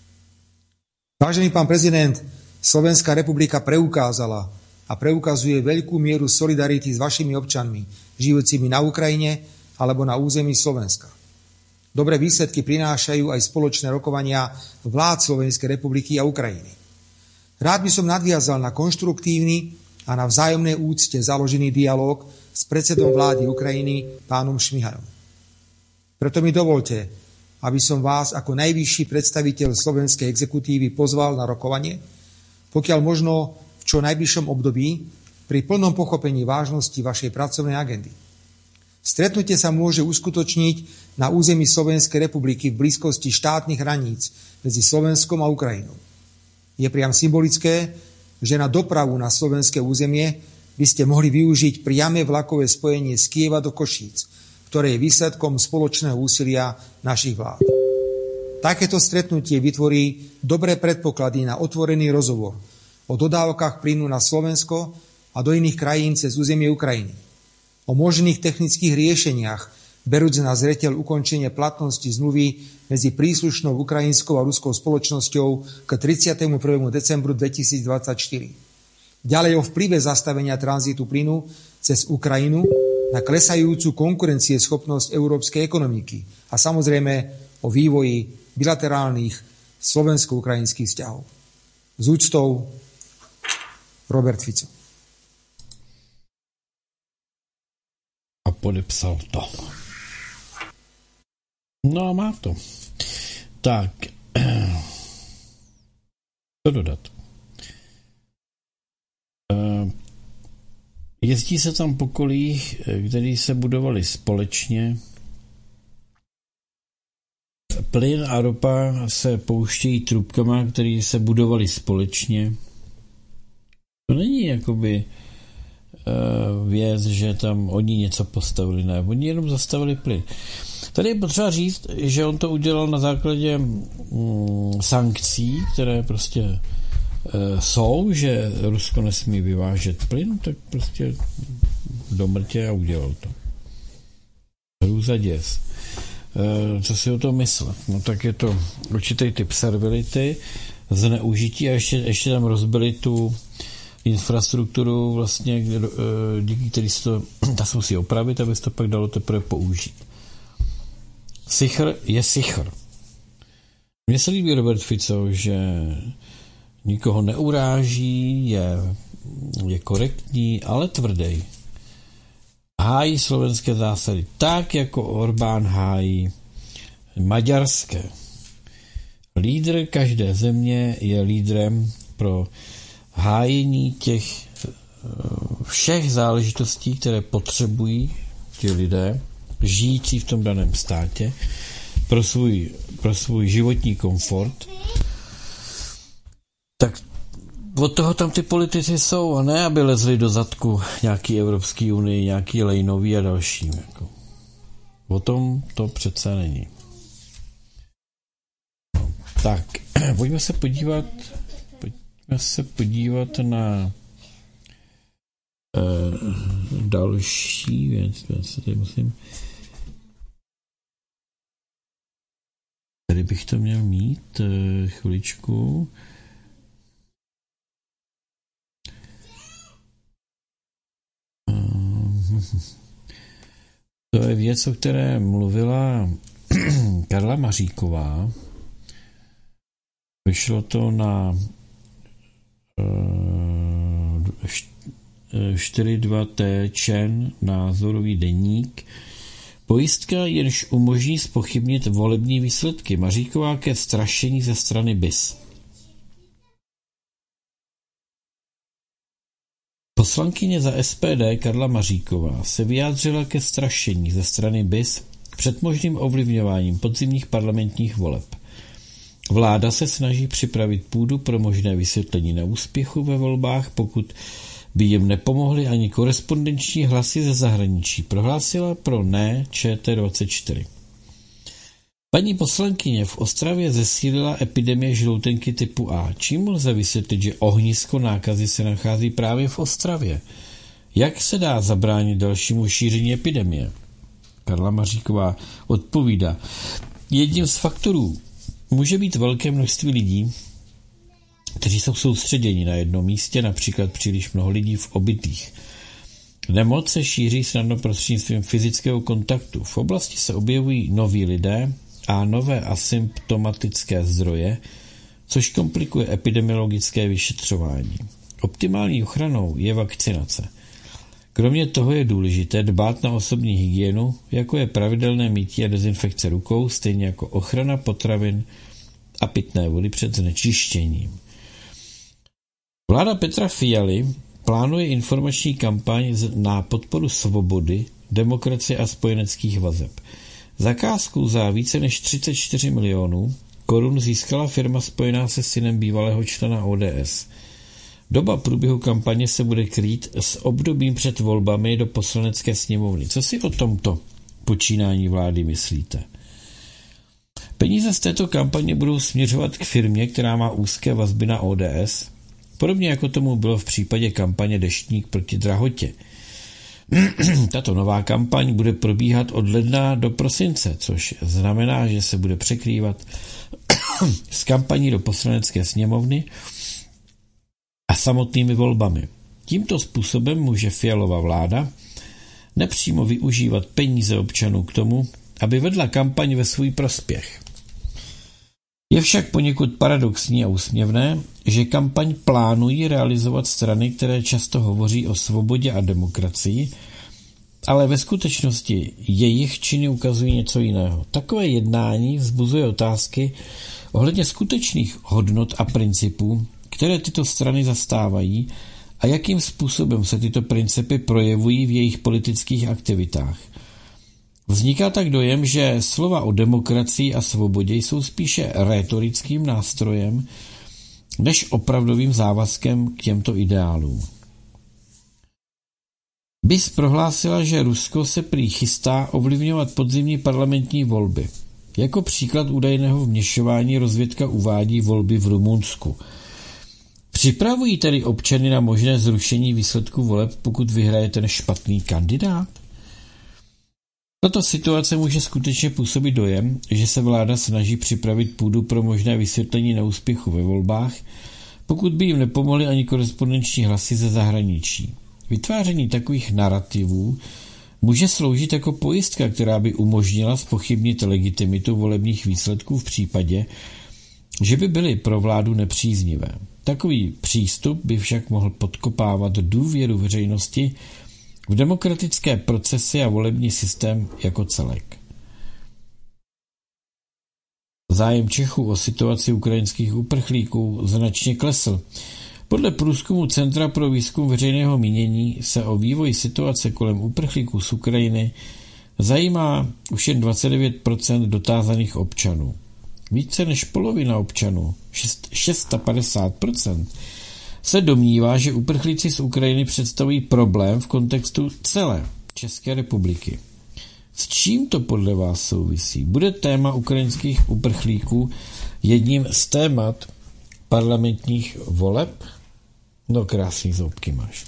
Vážený pán prezident, Slovenská republika preukázala a preukazuje veľkú mieru solidarity s vašimi občanmi, žijúcimi na Ukrajine alebo na území Slovenska. Dobré výsledky prinášajú aj spoločné rokovania vlád Slovenskej republiky a Ukrajiny. Rád by som nadviazal na konštruktívny a na vzájomnej úcte založený dialog s predsedom vlády Ukrajiny, pánom Šmihajom. Preto mi dovolte, aby som vás ako najvyšší predstaviteľ slovenskej exekutívy pozval na rokovanie, pokiaľ možno v čo najbližšom období, pri plnom pochopení vážnosti vašej pracovnej agendy. Stretnutie sa môže uskutočniť na území Slovenskej republiky v blízkosti štátnych hraníc medzi Slovenskom a Ukrajinou. Je priam symbolické, že na dopravu na slovenské územie by ste mohli využiť priame vlakové spojenie z Kyjeva do Košíc, ktoré je výsledkom spoločného úsilia našich vlád. Takéto stretnutie vytvorí dobré predpoklady na otvorený rozhovor o dodávkach plynu na Slovensko a do iných krajín cez územie Ukrajiny, o možných technických riešeniach, berúc na zreteľ ukončenie platnosti zmluvy medzi príslušnou ukrajinskou a ruskou spoločnosťou k tridsiatemu prvému decembru dvetisícdvadsaťštyri. Ďalej o vplyve zastavenia tranzitu plynu cez Ukrajinu na klesajúcu konkurencieschopnosť európskej ekonomiky a samozrejme o vývoji bilaterálnych slovensko-ukrajinských vzťahov. S úctou, Robert Fico. A podepsal to. No a má to. Tak, co dodat? Jezdí se tam po kolích, které se budovaly společně. Plyn a ropa se pouštějí trubkama, které se budovaly společně. To není jakoby uh, věc, že tam oni něco postavili, ne, oni jenom zastavili plyn. Tady je potřeba říct, že on to udělal na základě mm, sankcí, které prostě uh, jsou, že Rusko nesmí vyvážet plyn, tak prostě do mrtě a udělal to. Hrůza děs. Uh, co si o tom myslet? No tak je to určitý typ servility, zneužití a ještě, ještě tam rozbili tu infrastrukturu vlastně, kde, uh, díky který se to, ta se musí opravit, aby se to pak dalo teprve použít. Sichr je sichr. Mně se líbí Robert Fico, že nikoho neuráží, je, je korektní, ale tvrdý. Hájí slovenské zásady tak, jako Orbán hájí maďarské. Lídr každé země je lídrem pro hájení těch všech záležitostí, které potřebují ti lidé, žijící v tom daném státě, pro svůj, pro svůj životní komfort. Tak od toho tam ty politici jsou, a ne, aby lezli do zadku nějaký Evropský unii, nějaký Lejnový a dalším. Jako. O tom to přece není. No, tak, pojďme se podívat pojďme se podívat na uh, další věc. Já se tady musím tady bych to měl mít uh, chviličku. To je věc, o které mluvila Karla Maříková. Vyšlo to na čtyři dva té Čen, názorový deník. Pojistka, jenž umožní zpochybnit volební výsledky. Maříková ke strašení ze strany B I S. Poslankyně za S P D Karla Maříková se vyjádřila ke strašení ze strany B I S před možným ovlivňováním podzimních parlamentních voleb. Vláda se snaží připravit půdu pro možné vysvětlení neúspěchu ve volbách, pokud by jim nepomohly ani korespondenční hlasy ze zahraničí, prohlásila pro ne Č T dvacet čtyři. Paní poslankyně v Ostravě zesílila epidemie žloutenky typu A. Čím lze vysvětlit, že ohnisko nákazy se nachází právě v Ostravě? Jak se dá zabránit dalšímu šíření epidemie? Karla Maříková odpovídá. Jedním z faktorů může být velké množství lidí, kteří jsou soustředěni na jednom místě, například příliš mnoho lidí v obytých. Nemoc se šíří snadno prostřednictvím fyzického kontaktu. V oblasti se objevují noví lidé a nové asymptomatické zdroje, což komplikuje epidemiologické vyšetřování. Optimální ochranou je vakcinace. Kromě toho je důležité dbát na osobní hygienu, jako je pravidelné mytí a dezinfekce rukou, stejně jako ochrana potravin a pitné vody před znečištěním. Vláda Petra Fialy plánuje informační kampaň na podporu svobody, demokracie a spojeneckých vazeb. Zakázku za více než třicet čtyři milionů korun získala firma spojená se synem bývalého člena O D S. Doba průběhu kampaně se bude krýt s obdobím před volbami do poslanecké sněmovny. Co si o tomto počínání vlády myslíte? Peníze z této kampaně budou směřovat k firmě, která má úzké vazby na O D S, podobně jako tomu bylo v případě kampaně Deštník proti drahotě. Tato nová kampaň bude probíhat od ledna do prosince, což znamená, že se bude překrývat s kampaní do poslanecké sněmovny a samotnými volbami. Tímto způsobem může Fialova vláda nepřímo využívat peníze občanů k tomu, aby vedla kampaň ve svůj prospěch. Je však poněkud paradoxní a úsměvné, že kampaň plánují realizovat strany, které často hovoří o svobodě a demokracii, ale ve skutečnosti jejich činy ukazují něco jiného. Takové jednání vzbuzuje otázky ohledně skutečných hodnot a principů, které tyto strany zastávají a jakým způsobem se tyto principy projevují v jejich politických aktivitách. Vzniká tak dojem, že slova o demokracii a svobodě jsou spíše rétorickým nástrojem než opravdovým závazkem k těmto ideálům. B I S prohlásila, že Rusko se prý chystá ovlivňovat podzimní parlamentní volby. Jako příklad údajného vměšování rozvědka uvádí volby v Rumunsku. Připravují tedy občany na možné zrušení výsledku voleb, pokud vyhraje ten špatný kandidát? Tato situace může skutečně působit dojem, že se vláda snaží připravit půdu pro možné vysvětlení neúspěchu ve volbách, pokud by jim nepomohly ani korespondenční hlasy ze zahraničí. Vytváření takových narrativů může sloužit jako pojistka, která by umožnila zpochybnit legitimitu volebních výsledků v případě, že by byly pro vládu nepříznivé. Takový přístup by však mohl podkopávat důvěru veřejnosti v demokratické procesy a volební systém jako celek. Zájem Čechů o situaci ukrajinských uprchlíků značně klesl. Podle průzkumu Centra pro výzkum veřejného mínění se o vývoj situace kolem uprchlíků z Ukrajiny zajímá už jen dvacet devět procent dotázaných občanů. Více než polovina občanů, šest set padesát procent, se domnívá, že uprchlíci z Ukrajiny představují problém v kontextu celé České republiky. S čím to podle vás souvisí? Bude téma ukrajinských uprchlíků jedním z témat parlamentních voleb? No, krásný zoubky máš.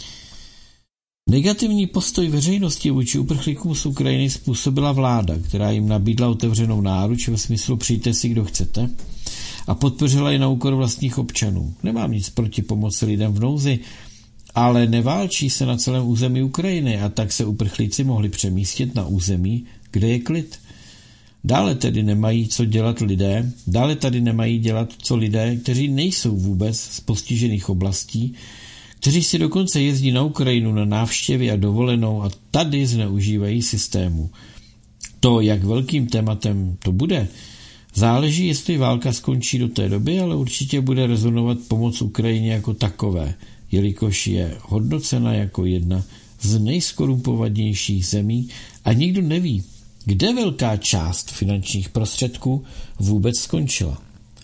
Negativní postoj veřejnosti vůči uprchlíkům z Ukrajiny způsobila vláda, která jim nabídla otevřenou náruč ve smyslu přijďte si, kdo chcete, a podpořila je na úkor vlastních občanů. Nemám nic proti pomoci lidem v nouzi, ale neválčí se na celém území Ukrajiny a tak se uprchlíci mohli přemístit na území, kde je klid. Dále tedy nemají co dělat lidé, dále tady nemají dělat co lidé, kteří nejsou vůbec z postižených oblastí, kteří si dokonce jezdí na Ukrajinu na návštěvy a dovolenou a tady zneužívají systému. To, jak velkým tématem to bude, záleží, jestli válka skončí do té doby, ale určitě bude rezonovat pomoc Ukrajině jako takové, jelikož je hodnocena jako jedna z nejskorumpovanějších zemí a nikdo neví, kde velká část finančních prostředků vůbec skončila.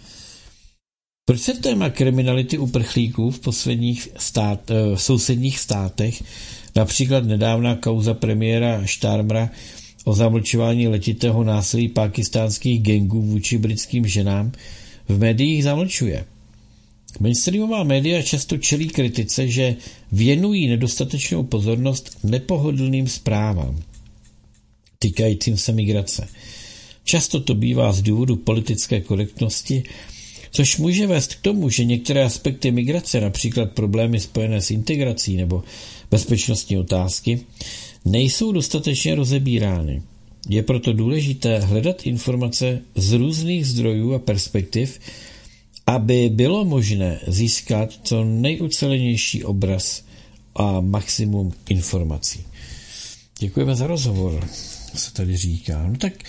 Proč se téma kriminality uprchlíků v posledních stát, v sousedních státech, například nedávná kauza premiéra Starmera o zamlčování letitého násilí pákistánských gangů vůči britským ženám, v médiích zamlčuje? Mainstreamová média často čelí kritice, že věnují nedostatečnou pozornost nepohodlným zprávám týkajícím se migrace. Často to bývá z důvodu politické korektnosti, což může vést k tomu, že některé aspekty migrace, například problémy spojené s integrací nebo bezpečnostní otázky, nejsou dostatečně rozebírány. Je proto důležité hledat informace z různých zdrojů a perspektiv, aby bylo možné získat co nejucelenější obraz a maximum informací. Děkujeme za rozhovor, se tady říká. No tak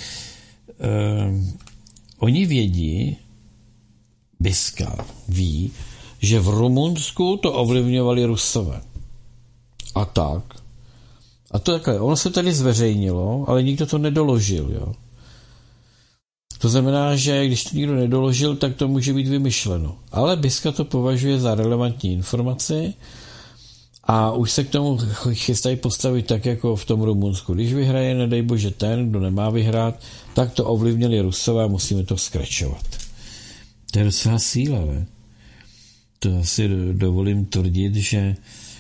eh, oni vědí, Biska ví, že v Rumunsku to ovlivňovali Rusové. A tak. A to takhle, ono se tady zveřejnilo, ale nikdo to nedoložil, jo. To znamená, že když to nikdo nedoložil, tak to může být vymyšleno. Ale Biska to považuje za relevantní informaci a už se k tomu chystají postavit tak, jako v tom Rumunsku. Když vyhraje, nedej bože ten, kdo nemá vyhrát, tak to ovlivnili Rusové a musíme to skračovat. To je docela síla, ne? To asi dovolím tvrdit, že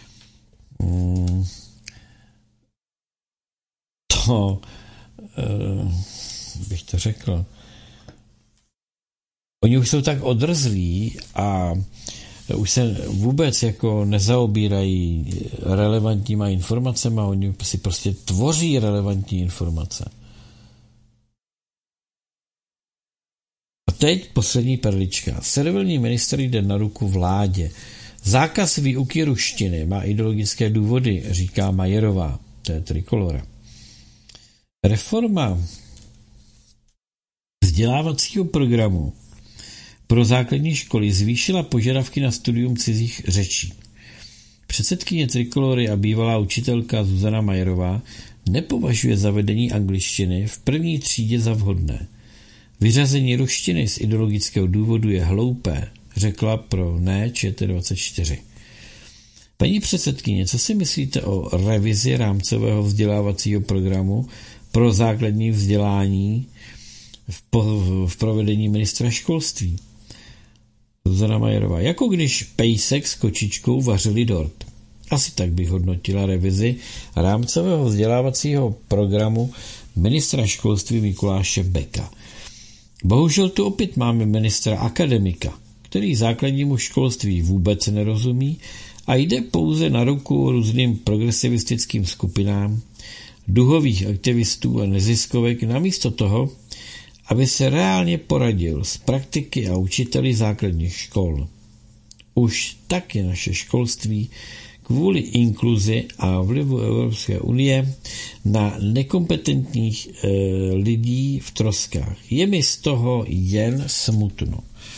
mm, to uh, bych to řekl. Oni už jsou tak odrzlí a už se vůbec jako nezaobírají relevantníma informacemi, oni si prostě tvoří relevantní informace. A teď poslední perlička. Servilní ministr jde na ruku vládě. Zákaz výuky ruštiny má ideologické důvody, říká Majerová. To je Trikolora. Reforma vzdělávacího programu pro základní školy zvýšila požadavky na studium cizích řečí. Předsedkyně Trikolory a bývalá učitelka Zuzana Majerová nepovažuje zavedení angličtiny v první třídě za vhodné. Vyřazení ruštiny z ideologického důvodu je hloupé, řekla pro Ne Č T dvacet čtyři. Paní předsedkyně, co si myslíte o revizi rámcového vzdělávacího programu pro základní vzdělání v, po, v provedení ministra školství? Zuzana Majerová. Jako když pejsek s kočičkou vařili dort. Asi tak bych hodnotila revizi rámcového vzdělávacího programu ministra školství Mikuláše Beka. Bohužel tu opět máme ministra akademika, který základnímu školství vůbec nerozumí a jde pouze na ruku různým progresivistickým skupinám, duhových aktivistů a neziskovek namísto toho, aby se reálně poradil s praktiky a učiteli základních škol. Už tak je naše školství kvůli inkluzi a vlivu Evropské unie na nekompetentních e, lidí v troskách. Je mi z toho jen smutno.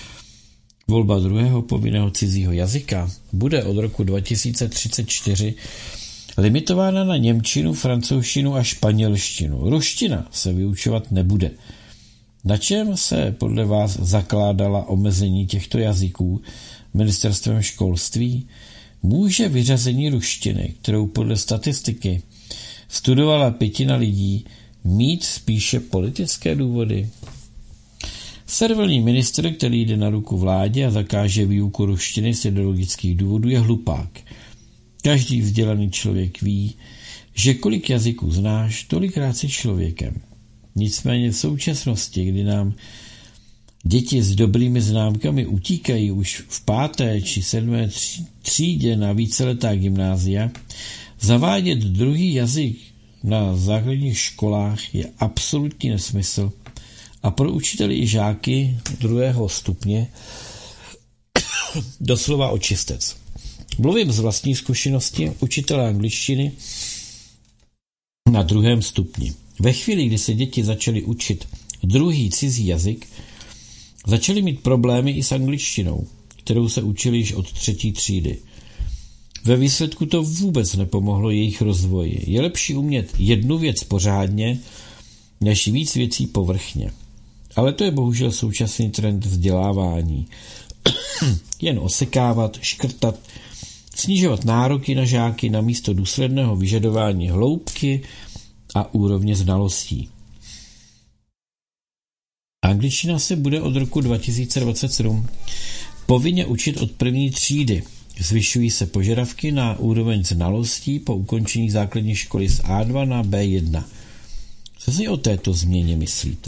Volba druhého povinného cizího jazyka bude od roku dva tisíce třicet čtyři limitována na němčinu, francouzštinu a španělštinu. Ruština se vyučovat nebude. Na čem se podle vás zakládala omezení těchto jazyků ministerstvem školství? Může vyřazení ruštiny, kterou podle statistiky studovala pětina lidí, mít spíše politické důvody? Servilní ministr, který jde na ruku vládě a zakáže výuku ruštiny z ideologických důvodů, je hlupák. Každý vzdělaný člověk ví, že kolik jazyků znáš, tolikrát si člověkem. Nicméně v současnosti, kdy nám děti s dobrými známkami utíkají už v páté či sedmé třídě na víceletá gymnázia, zavádět druhý jazyk na základních školách je absolutní nesmysl a pro učiteli i žáky druhého stupně doslova očistec. Mluvím z vlastní zkušenosti učitele angličtiny na druhém stupni. Ve chvíli, kdy se děti začaly učit druhý cizí jazyk, začaly mít problémy i s angličtinou, kterou se učili již od třetí třídy. Ve výsledku to vůbec nepomohlo jejich rozvoji. Je lepší umět jednu věc pořádně, než víc věcí povrchně. Ale to je bohužel současný trend vzdělávání. Jen osekávat, škrtat, snižovat nároky na žáky namísto důsledného vyžadování hloubky a úrovně znalostí. Angličtina se bude od roku dva tisíce dvacet sedm povinně učit od první třídy. Zvyšují se požadavky na úroveň znalostí po ukončení základní školy z A dva na B jedna. Co si o této změně myslíte?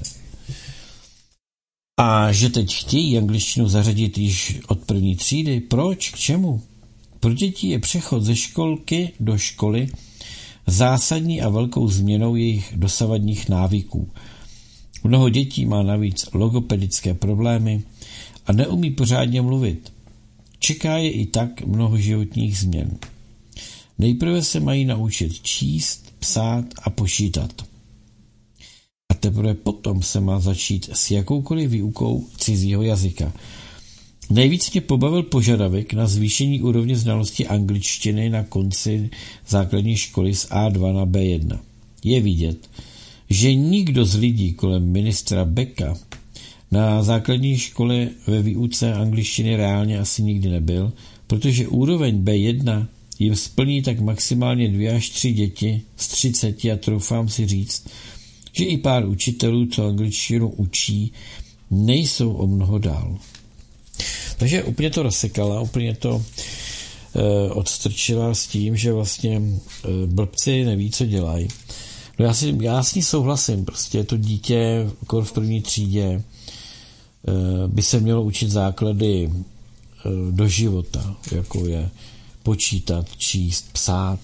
A že teď chtějí angličtinu zařadit již od první třídy? Proč? K čemu? Pro děti je přechod ze školky do školy zásadní a velkou změnou jejich dosavadních návyků. Mnoho dětí má navíc logopedické problémy a neumí pořádně mluvit. Čeká je i tak mnoho životních změn. Nejprve se mají naučit číst, psát a počítat. A teprve potom se má začít s jakoukoliv výukou cizího jazyka. Nejvíc mě pobavil požadavek na zvýšení úrovně znalosti angličtiny na konci základní školy z A dva na B jedna. Je vidět, že nikdo z lidí kolem ministra Beka na základní škole ve výuce angličtiny reálně asi nikdy nebyl, protože úroveň B jedna jim splní tak maximálně dvě až tři děti z třiceti a troufám si říct, že i pár učitelů, co angličtinu učí, nejsou o mnoho dál. Takže úplně to rozsekala, úplně to e, odstrčila s tím, že vlastně e, blbci neví, co dělají. No já, si, já s ní souhlasím, prostě to dítě v první třídě e, by se mělo učit základy do života, jako je počítat, číst, psát.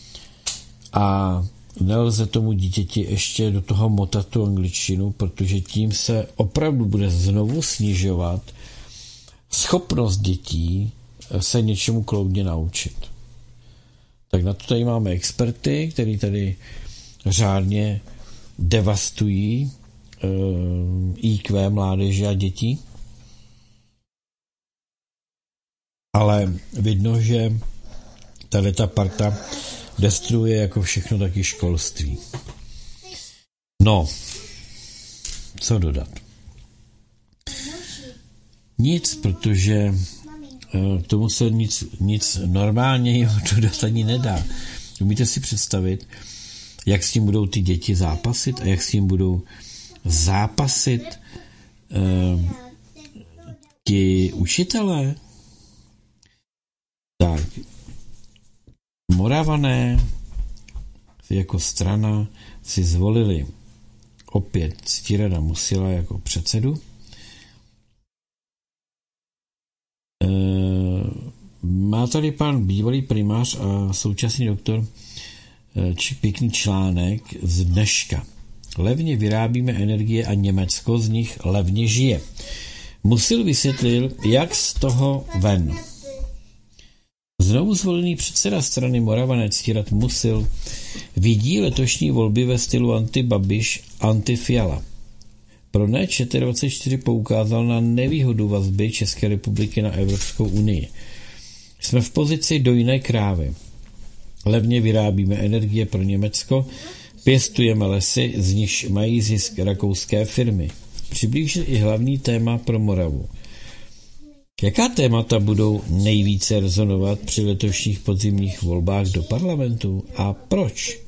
A nelze tomu dítěti ještě do toho motat tu angličtinu, protože tím se opravdu bude znovu snižovat schopnost dětí se něčemu kloudně naučit. Tak na to tady máme experty, který tady řádně devastují í kvé mládeže a dětí. Ale vidno, že tady ta parta destruuje jako všechno taky školství. No, co dodat? Nic, protože k tomu se nic, nic normálnějho dodat ani nedá. Umíte si představit, jak s tím budou ty děti zápasit a jak s tím budou zápasit eh, ti učitelé? Tak, Moravané jako strana si zvolili opět Ctirada Musila jako předsedu. E, má tady pan bývalý primář a současný doktor či pěkný článek z dneška. Levně vyrábíme energie a Německo z nich levně žije. Musil vysvětlil, jak z toho ven. Znovu zvolený předseda strany Moravané Ctirad Musil vidí letošní volby ve stylu anti-Babiš, anti-Fiala. Pro N Č T dvacet čtyři poukázal na nevýhodu vazby České republiky na Evropskou unii. Jsme v pozici dojné krávy. Levně vyrábíme energie pro Německo, pěstujeme lesy, z nichž mají zisk rakouské firmy. Přiblížil i hlavní téma pro Moravu. Jaká témata budou nejvíce rezonovat při letošních podzimních volbách do parlamentu a proč?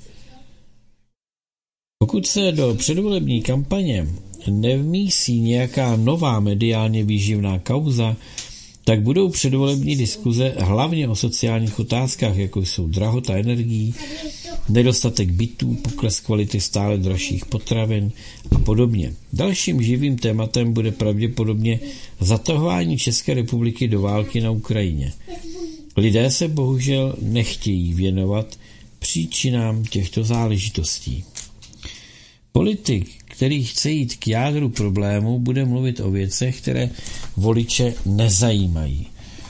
Pokud se do předvolební kampaně nevmísí nějaká nová mediálně výživná kauza, tak budou předvolební diskuze hlavně o sociálních otázkách, jako jsou drahota energií, nedostatek bytů, pokles kvality stále dražších potravin a podobně. Dalším živým tématem bude pravděpodobně zatahování České republiky do války na Ukrajině. Lidé se bohužel nechtějí věnovat příčinám těchto záležitostí. Politik, který chce jít k jádru problému, bude mluvit o věcech, které voliče nezajímají.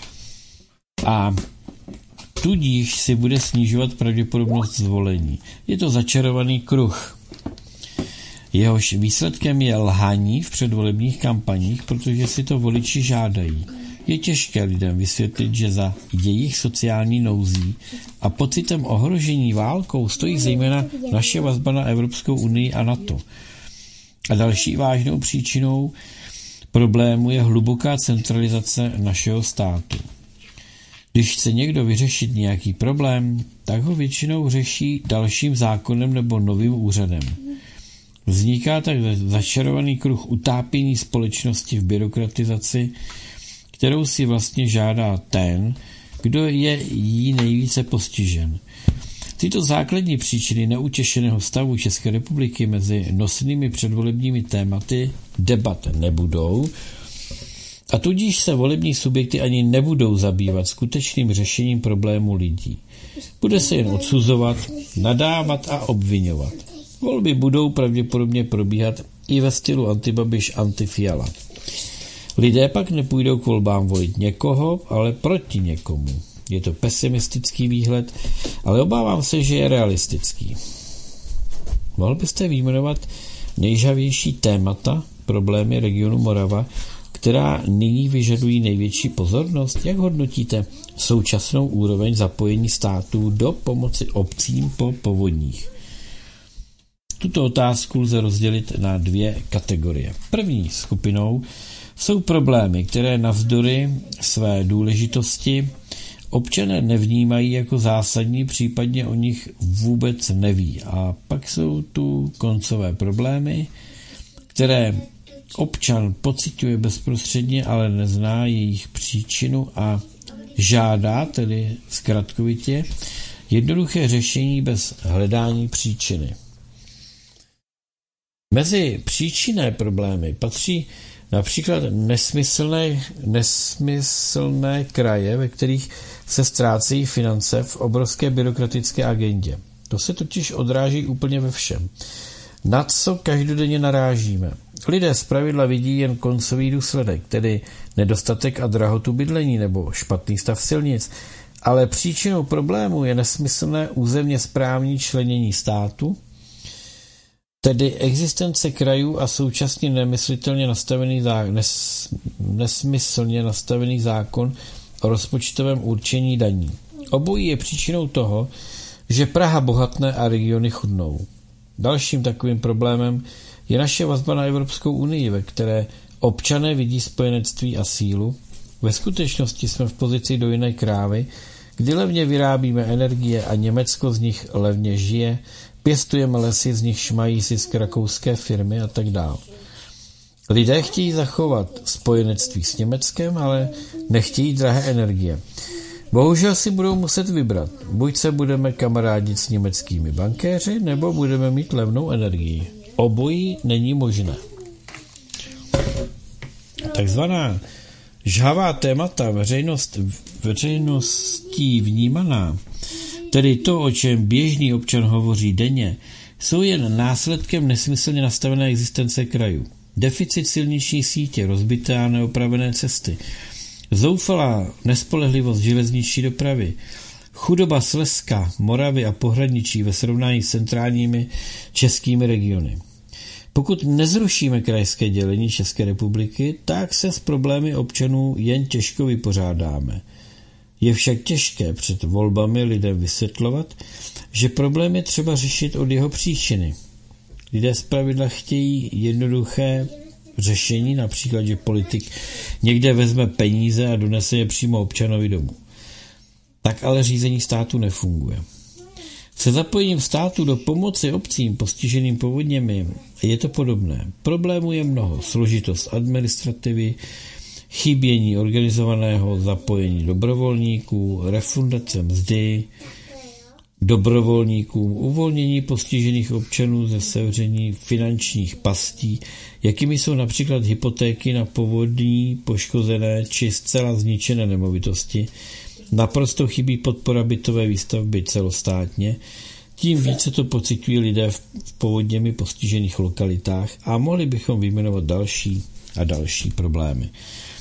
A tudíž si bude snižovat pravděpodobnost zvolení. Je to začarovaný kruh. Jehož výsledkem je lhaní v předvolebních kampaních, protože si to voliči žádají. Je těžké lidem vysvětlit, že za jejich sociální nouzí a pocitem ohrožení válkou stojí zejména naše vazba na Evropskou unii a NATO. A další vážnou příčinou problému je hluboká centralizace našeho státu. Když chce někdo vyřešit nějaký problém, tak ho většinou řeší dalším zákonem nebo novým úřadem. Vzniká tak začarovaný kruh utápění společnosti v byrokratizaci, kterou si vlastně žádá ten, kdo je jí nejvíce postižen. Tyto základní příčiny neutěšeného stavu České republiky mezi nosnými předvolebními tématy debat nebudou a tudíž se volební subjekty ani nebudou zabývat skutečným řešením problému lidí. Bude se jen odsuzovat, nadávat a obvinovat. Volby budou pravděpodobně probíhat i ve stylu anti-Babiš, anti-Fiala. Lidé pak nepůjdou k volbám volit někoho, ale proti někomu. Je to pesimistický výhled, ale obávám se, že je realistický. Mohl byste vyjmenovat nejžavější témata, problémy regionu Morava, která nyní vyžadují největší pozornost? Jak hodnotíte současnou úroveň zapojení států do pomoci obcím po povodních? Tuto otázku lze rozdělit na dvě kategorie. První skupinou jsou problémy, které navzdory své důležitosti občané nevnímají jako zásadní, případně o nich vůbec neví. A pak jsou tu koncové problémy, které občan pociťuje bezprostředně, ale nezná jejich příčinu a žádá, tedy zkratkovitě, jednoduché řešení bez hledání příčiny. Mezi příčinné problémy patří Například nesmyslné, nesmyslné kraje, ve kterých se ztrácejí finance v obrovské byrokratické agendě. To se totiž odráží úplně ve všem. Na co každodenně narážíme? Lidé zpravidla vidí jen koncový důsledek, tedy nedostatek a drahotu bydlení nebo špatný stav silnic, ale příčinou problému je nesmyslné územně správní členění státu, tedy existence krajů a současně nemyslitelně nastavený zákon, nes, nesmyslně nastavený zákon o rozpočtovém určení daní. Obojí je příčinou toho, že Praha bohatne a regiony chudnou. Dalším takovým problémem je naše vazba na Evropskou unii, ve které občané vidí spojenectví a sílu. Ve skutečnosti jsme v pozici dojné krávy, kdy levně vyrábíme energie a Německo z nich levně žije, pěstujeme lesy, z nich mají zisk rakouské firmy a tak dále. Lidé chtějí zachovat spojenectví s Německem, ale nechtějí drahé energie. Bohužel si budou muset vybrat. Buď se budeme kamarádit s německými bankéři, nebo budeme mít levnou energii. Obojí není možné. Takzvaná žhavá témata veřejnost, veřejností vnímaná, tedy to, o čem běžný občan hovoří denně, jsou jen následkem nesmyslně nastavené existence krajů. Deficit silniční sítě, rozbité a neopravené cesty, zoufalá nespolehlivost železniční dopravy, chudoba Slezska, Moravy a pohraničí ve srovnání s centrálními českými regiony. Pokud nezrušíme krajské dělení České republiky, tak se s problémy občanů jen těžko vypořádáme. Je však těžké před volbami lidem vysvětlovat, že problém je třeba řešit od jeho příčiny. Lidé zpravidla chtějí jednoduché řešení, například, že politik někde vezme peníze a donese je přímo občanovi domů. Tak ale řízení státu nefunguje. Se zapojením státu do pomoci obcím postiženým povodněmi je to podobné. Problémů je mnoho. Složitost administrativy, chybění organizovaného zapojení dobrovolníků, refundace mzdy dobrovolníkům, uvolnění postižených občanů ze sevření finančních pastí, jakými jsou například hypotéky na povodní poškozené či zcela zničené nemovitosti. Naprosto chybí podpora bytové výstavby celostátně, tím více to pociťují lidé v povodněmi postižených lokalitách a mohli bychom vyjmenovat další a další problémy.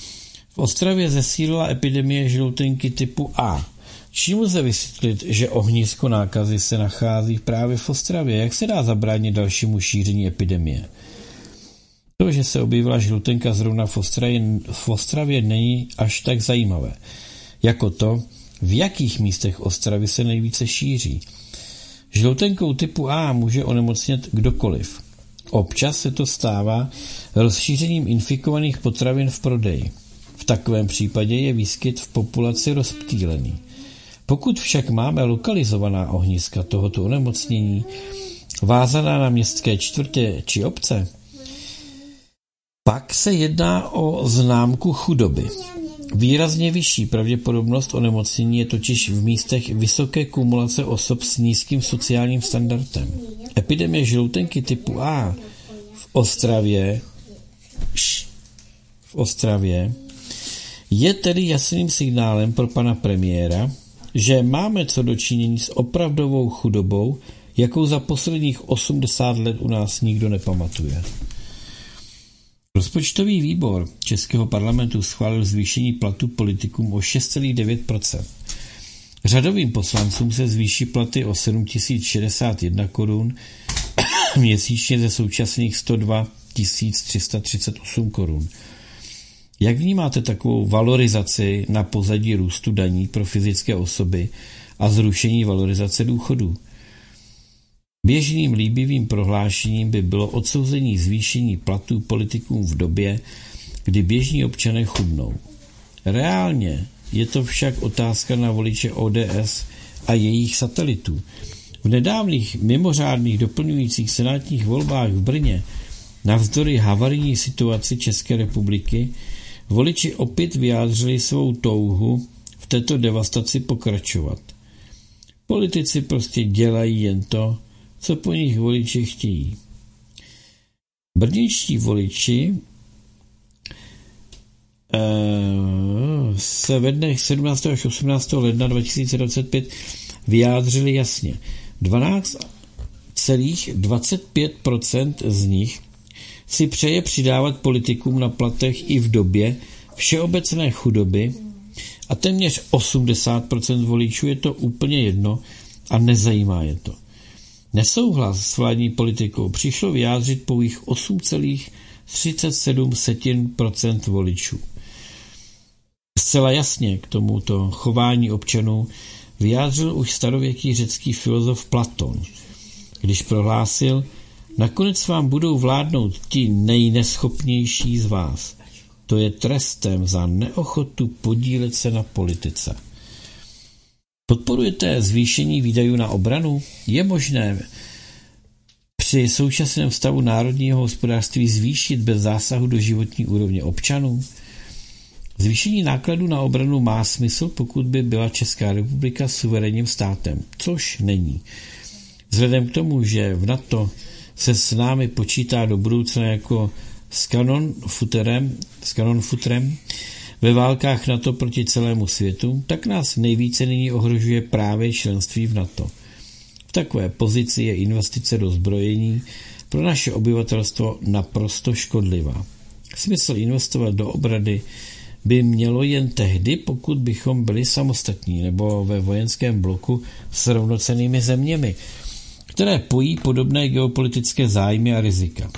V Ostravě zesílila epidemie žloutenky typu A. Čím lze vysvětlit, že ohnisko nákazy se nachází právě v Ostravě? Jak se dá zabránit dalšímu šíření epidemie? To, že se objevila žloutenka zrovna v Ostravě, v Ostravě není až tak zajímavé. Jako to, v jakých místech Ostravy se nejvíce šíří. Žloutenkou typu A může onemocnět kdokoliv. Občas se to stává rozšířením infikovaných potravin v prodeji. V takovém případě je výskyt v populaci rozptýlený. Pokud však máme lokalizovaná ohniska tohoto onemocnění, vázaná na městské čtvrtě či obce, pak se jedná o známku chudoby. Výrazně vyšší pravděpodobnost onemocnění je totiž v místech vysoké kumulace osob s nízkým sociálním standardem. Epidemie žloutenky typu A v Ostravě, v Ostravě je tedy jasným signálem pro pana premiéra, že máme co dočinění s opravdovou chudobou, jakou za posledních osmdesát let u nás nikdo nepamatuje. Rozpočtový výbor Českého parlamentu schválil zvýšení platu politikům o šest celá devět procenta. Řadovým poslancům se zvýší platy o sedm tisíc šedesát jedna korun měsíčně ze současných sto dva tisíc tři sta třicet osm korun. Jak vnímáte takovou valorizaci na pozadí růstu daní pro fyzické osoby a zrušení valorizace důchodů? Běžným líbivým prohlášením by bylo odsouzení zvýšení platů politikům v době, kdy běžní občané chudnou. Reálně je to však otázka na voliče O D S a jejich satelitů. V nedávných mimořádných doplňujících senátních volbách v Brně navzdory havarijní situaci České republiky voliči opět vyjádřili svou touhu v této devastaci pokračovat. Politici prostě dělají jen to, co po nich voliči chtějí. Brněnští voliči se ve dnech sedmnáctého až osmnáctého ledna dva tisíce dvacet pět vyjádřili jasně. dvanáct celá dvacet pět procent z nich si přeje přidávat politikům na platech i v době všeobecné chudoby a téměř osmdesát procent voličů je to úplně jedno a nezajímá je to. Nesouhlas s vládní politikou přišlo vyjádřit pouhých osm celá třicet sedm procent voličů. Zcela jasně k tomuto chování občanů vyjádřil už starověký řecký filozof Platon, když prohlásil: nakonec vám budou vládnout ti nejneschopnější z vás. To je trestem za neochotu podílet se na politice. Podporujete zvýšení výdajů na obranu? Je možné při současném stavu národního hospodářství zvýšit bez zásahu do životní úrovně občanů? Zvýšení nákladů na obranu má smysl, pokud by byla Česká republika suverénním státem, což není. Vzhledem k tomu, že v NATO se s námi počítá do budoucna jako s kanonfuterem, s kanonfutrem ve válkách NATO proti celému světu, tak nás nejvíce nyní ohrožuje právě členství v NATO. V takové pozici je investice do zbrojení pro naše obyvatelstvo naprosto škodlivá. Smysl investovat do obrany by mělo jen tehdy, pokud bychom byli samostatní nebo ve vojenském bloku s rovnocennými zeměmi, které pojí podobné geopolitické zájmy a rizika.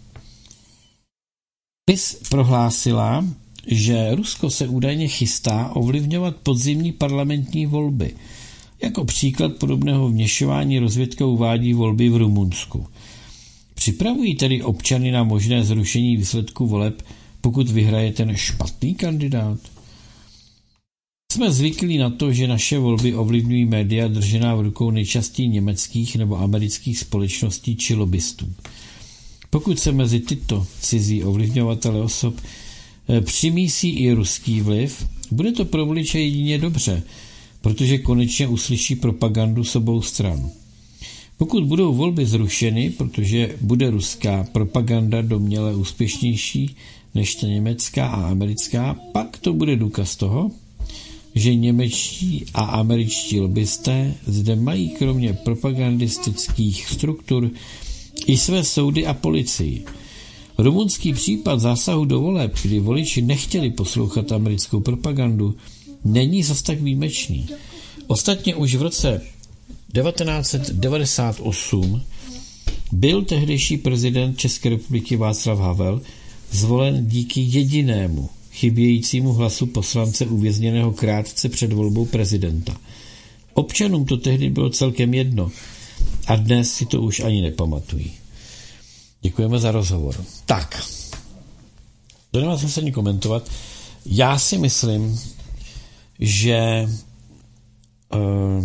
P I S prohlásila, že Rusko se údajně chystá ovlivňovat podzimní parlamentní volby. Jako příklad podobného vměšování rozvědka uvádí volby v Rumunsku. Připravují tedy občany na možné zrušení výsledku voleb, pokud vyhraje ten špatný kandidát? Jsme zvyklí na to, že naše volby ovlivňují média držená v rukou nejčastěji německých nebo amerických společností či lobbystů. Pokud se mezi tyto cizí ovlivňovatele osob přimísí i ruský vliv, bude to pro voliče jedině dobře, protože konečně uslyší propagandu s obou stran. Pokud budou volby zrušeny, protože bude ruská propaganda domněle úspěšnější než ta německá a americká, pak to bude důkaz toho, že němečtí a američtí lobbysté zde mají kromě propagandistických struktur i své soudy a policii. Rumunský případ zásahu do voleb, kdy voliči nechtěli poslouchat americkou propagandu, není zas tak výjimečný. Ostatně už v roce devatenáct set devadesát osm byl tehdejší prezident České republiky Václav Havel zvolen díky jedinému chybějícímu hlasu poslance uvězněného krátce před volbou prezidenta. Občanům to tehdy bylo celkem jedno a dnes si to už ani nepamatují. Děkujeme za rozhovor. Tak, to nemá smysl ani komentovat. Já si myslím, že uh,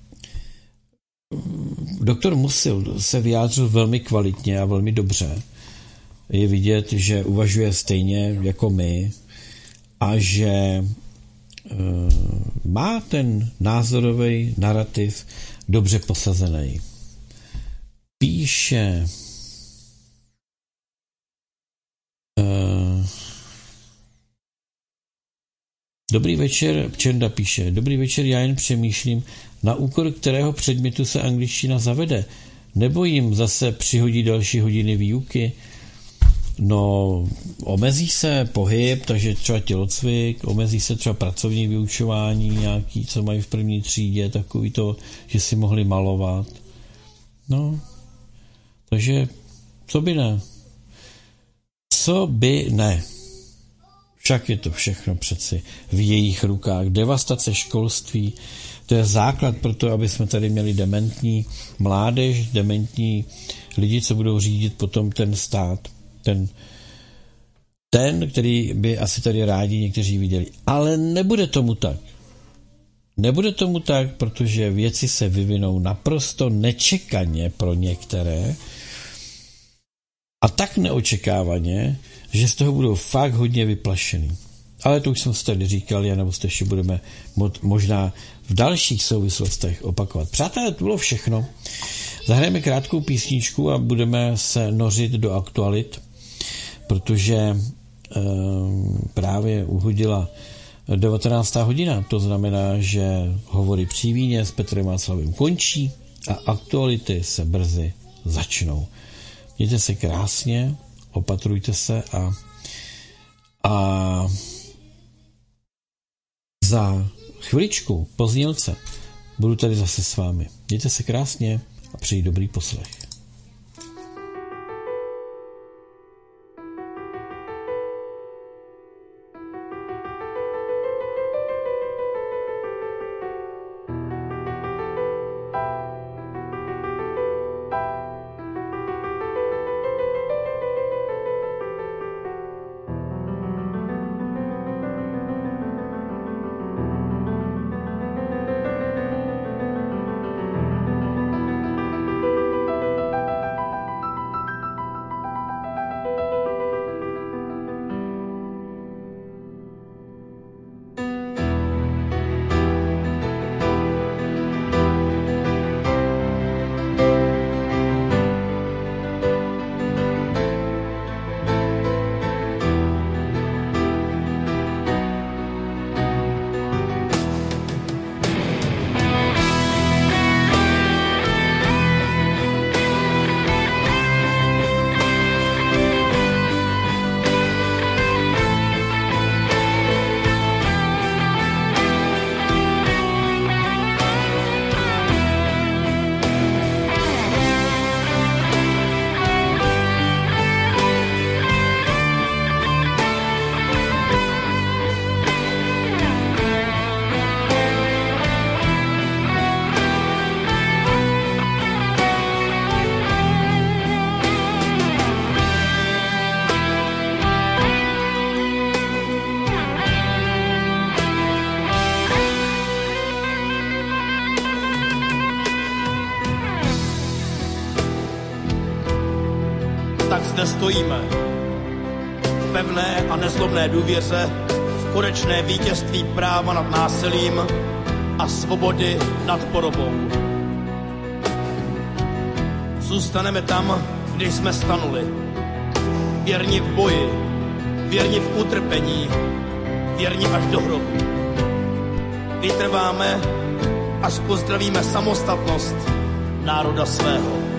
doktor Musil se vyjádřil velmi kvalitně a velmi dobře. Je vidět, že uvažuje stejně jako my a že uh, má ten názorový narrativ dobře posazený. Píše uh, Dobrý večer, Čenda píše, dobrý večer, já jen přemýšlím, na úkor kterého předmětu se angličtina zavede, nebo jim zase přihodí další hodiny výuky. No, omezí se pohyb, takže třeba tělocvik, omezí se třeba pracovní vyučování nějaký, co mají v první třídě, takový to, že si mohli malovat. No, takže co by ne? Co by ne? Však je to všechno přeci v jejich rukách. Devastace školství, to je základ pro to, aby jsme tady měli dementní mládež, dementní lidi, co budou řídit potom ten stát. Ten, ten, který by asi tady rádi někteří viděli. Ale nebude tomu tak. Nebude tomu tak, protože věci se vyvinou naprosto nečekaně pro některé a tak neočekávaně, že z toho budou fakt hodně vyplašený. Ale to už jsem si tady říkal, já nebo ještě budeme možná v dalších souvislostech opakovat. Přátelé, to bylo všechno. Zahrajeme krátkou písničku a budeme se nořit do aktualit, protože právě uhodila devatenáctá hodina. To znamená, že hovory při víně s Petrem Václavem končí a aktuality se brzy začnou. Mějte se krásně, opatrujte se a, a za chviličku po znělce budu tady zase s vámi. Mějte se krásně a přeji dobrý poslech. Stojíme v pevné a nezlobné důvěře v konečné vítězství práva nad násilím a svobody nad porobou. Zůstaneme tam, kde jsme stanuli. Věrni v boji, věrni v utrpení, věrni až do hrobu. Vytrváme, až pozdravíme samostatnost národa svého.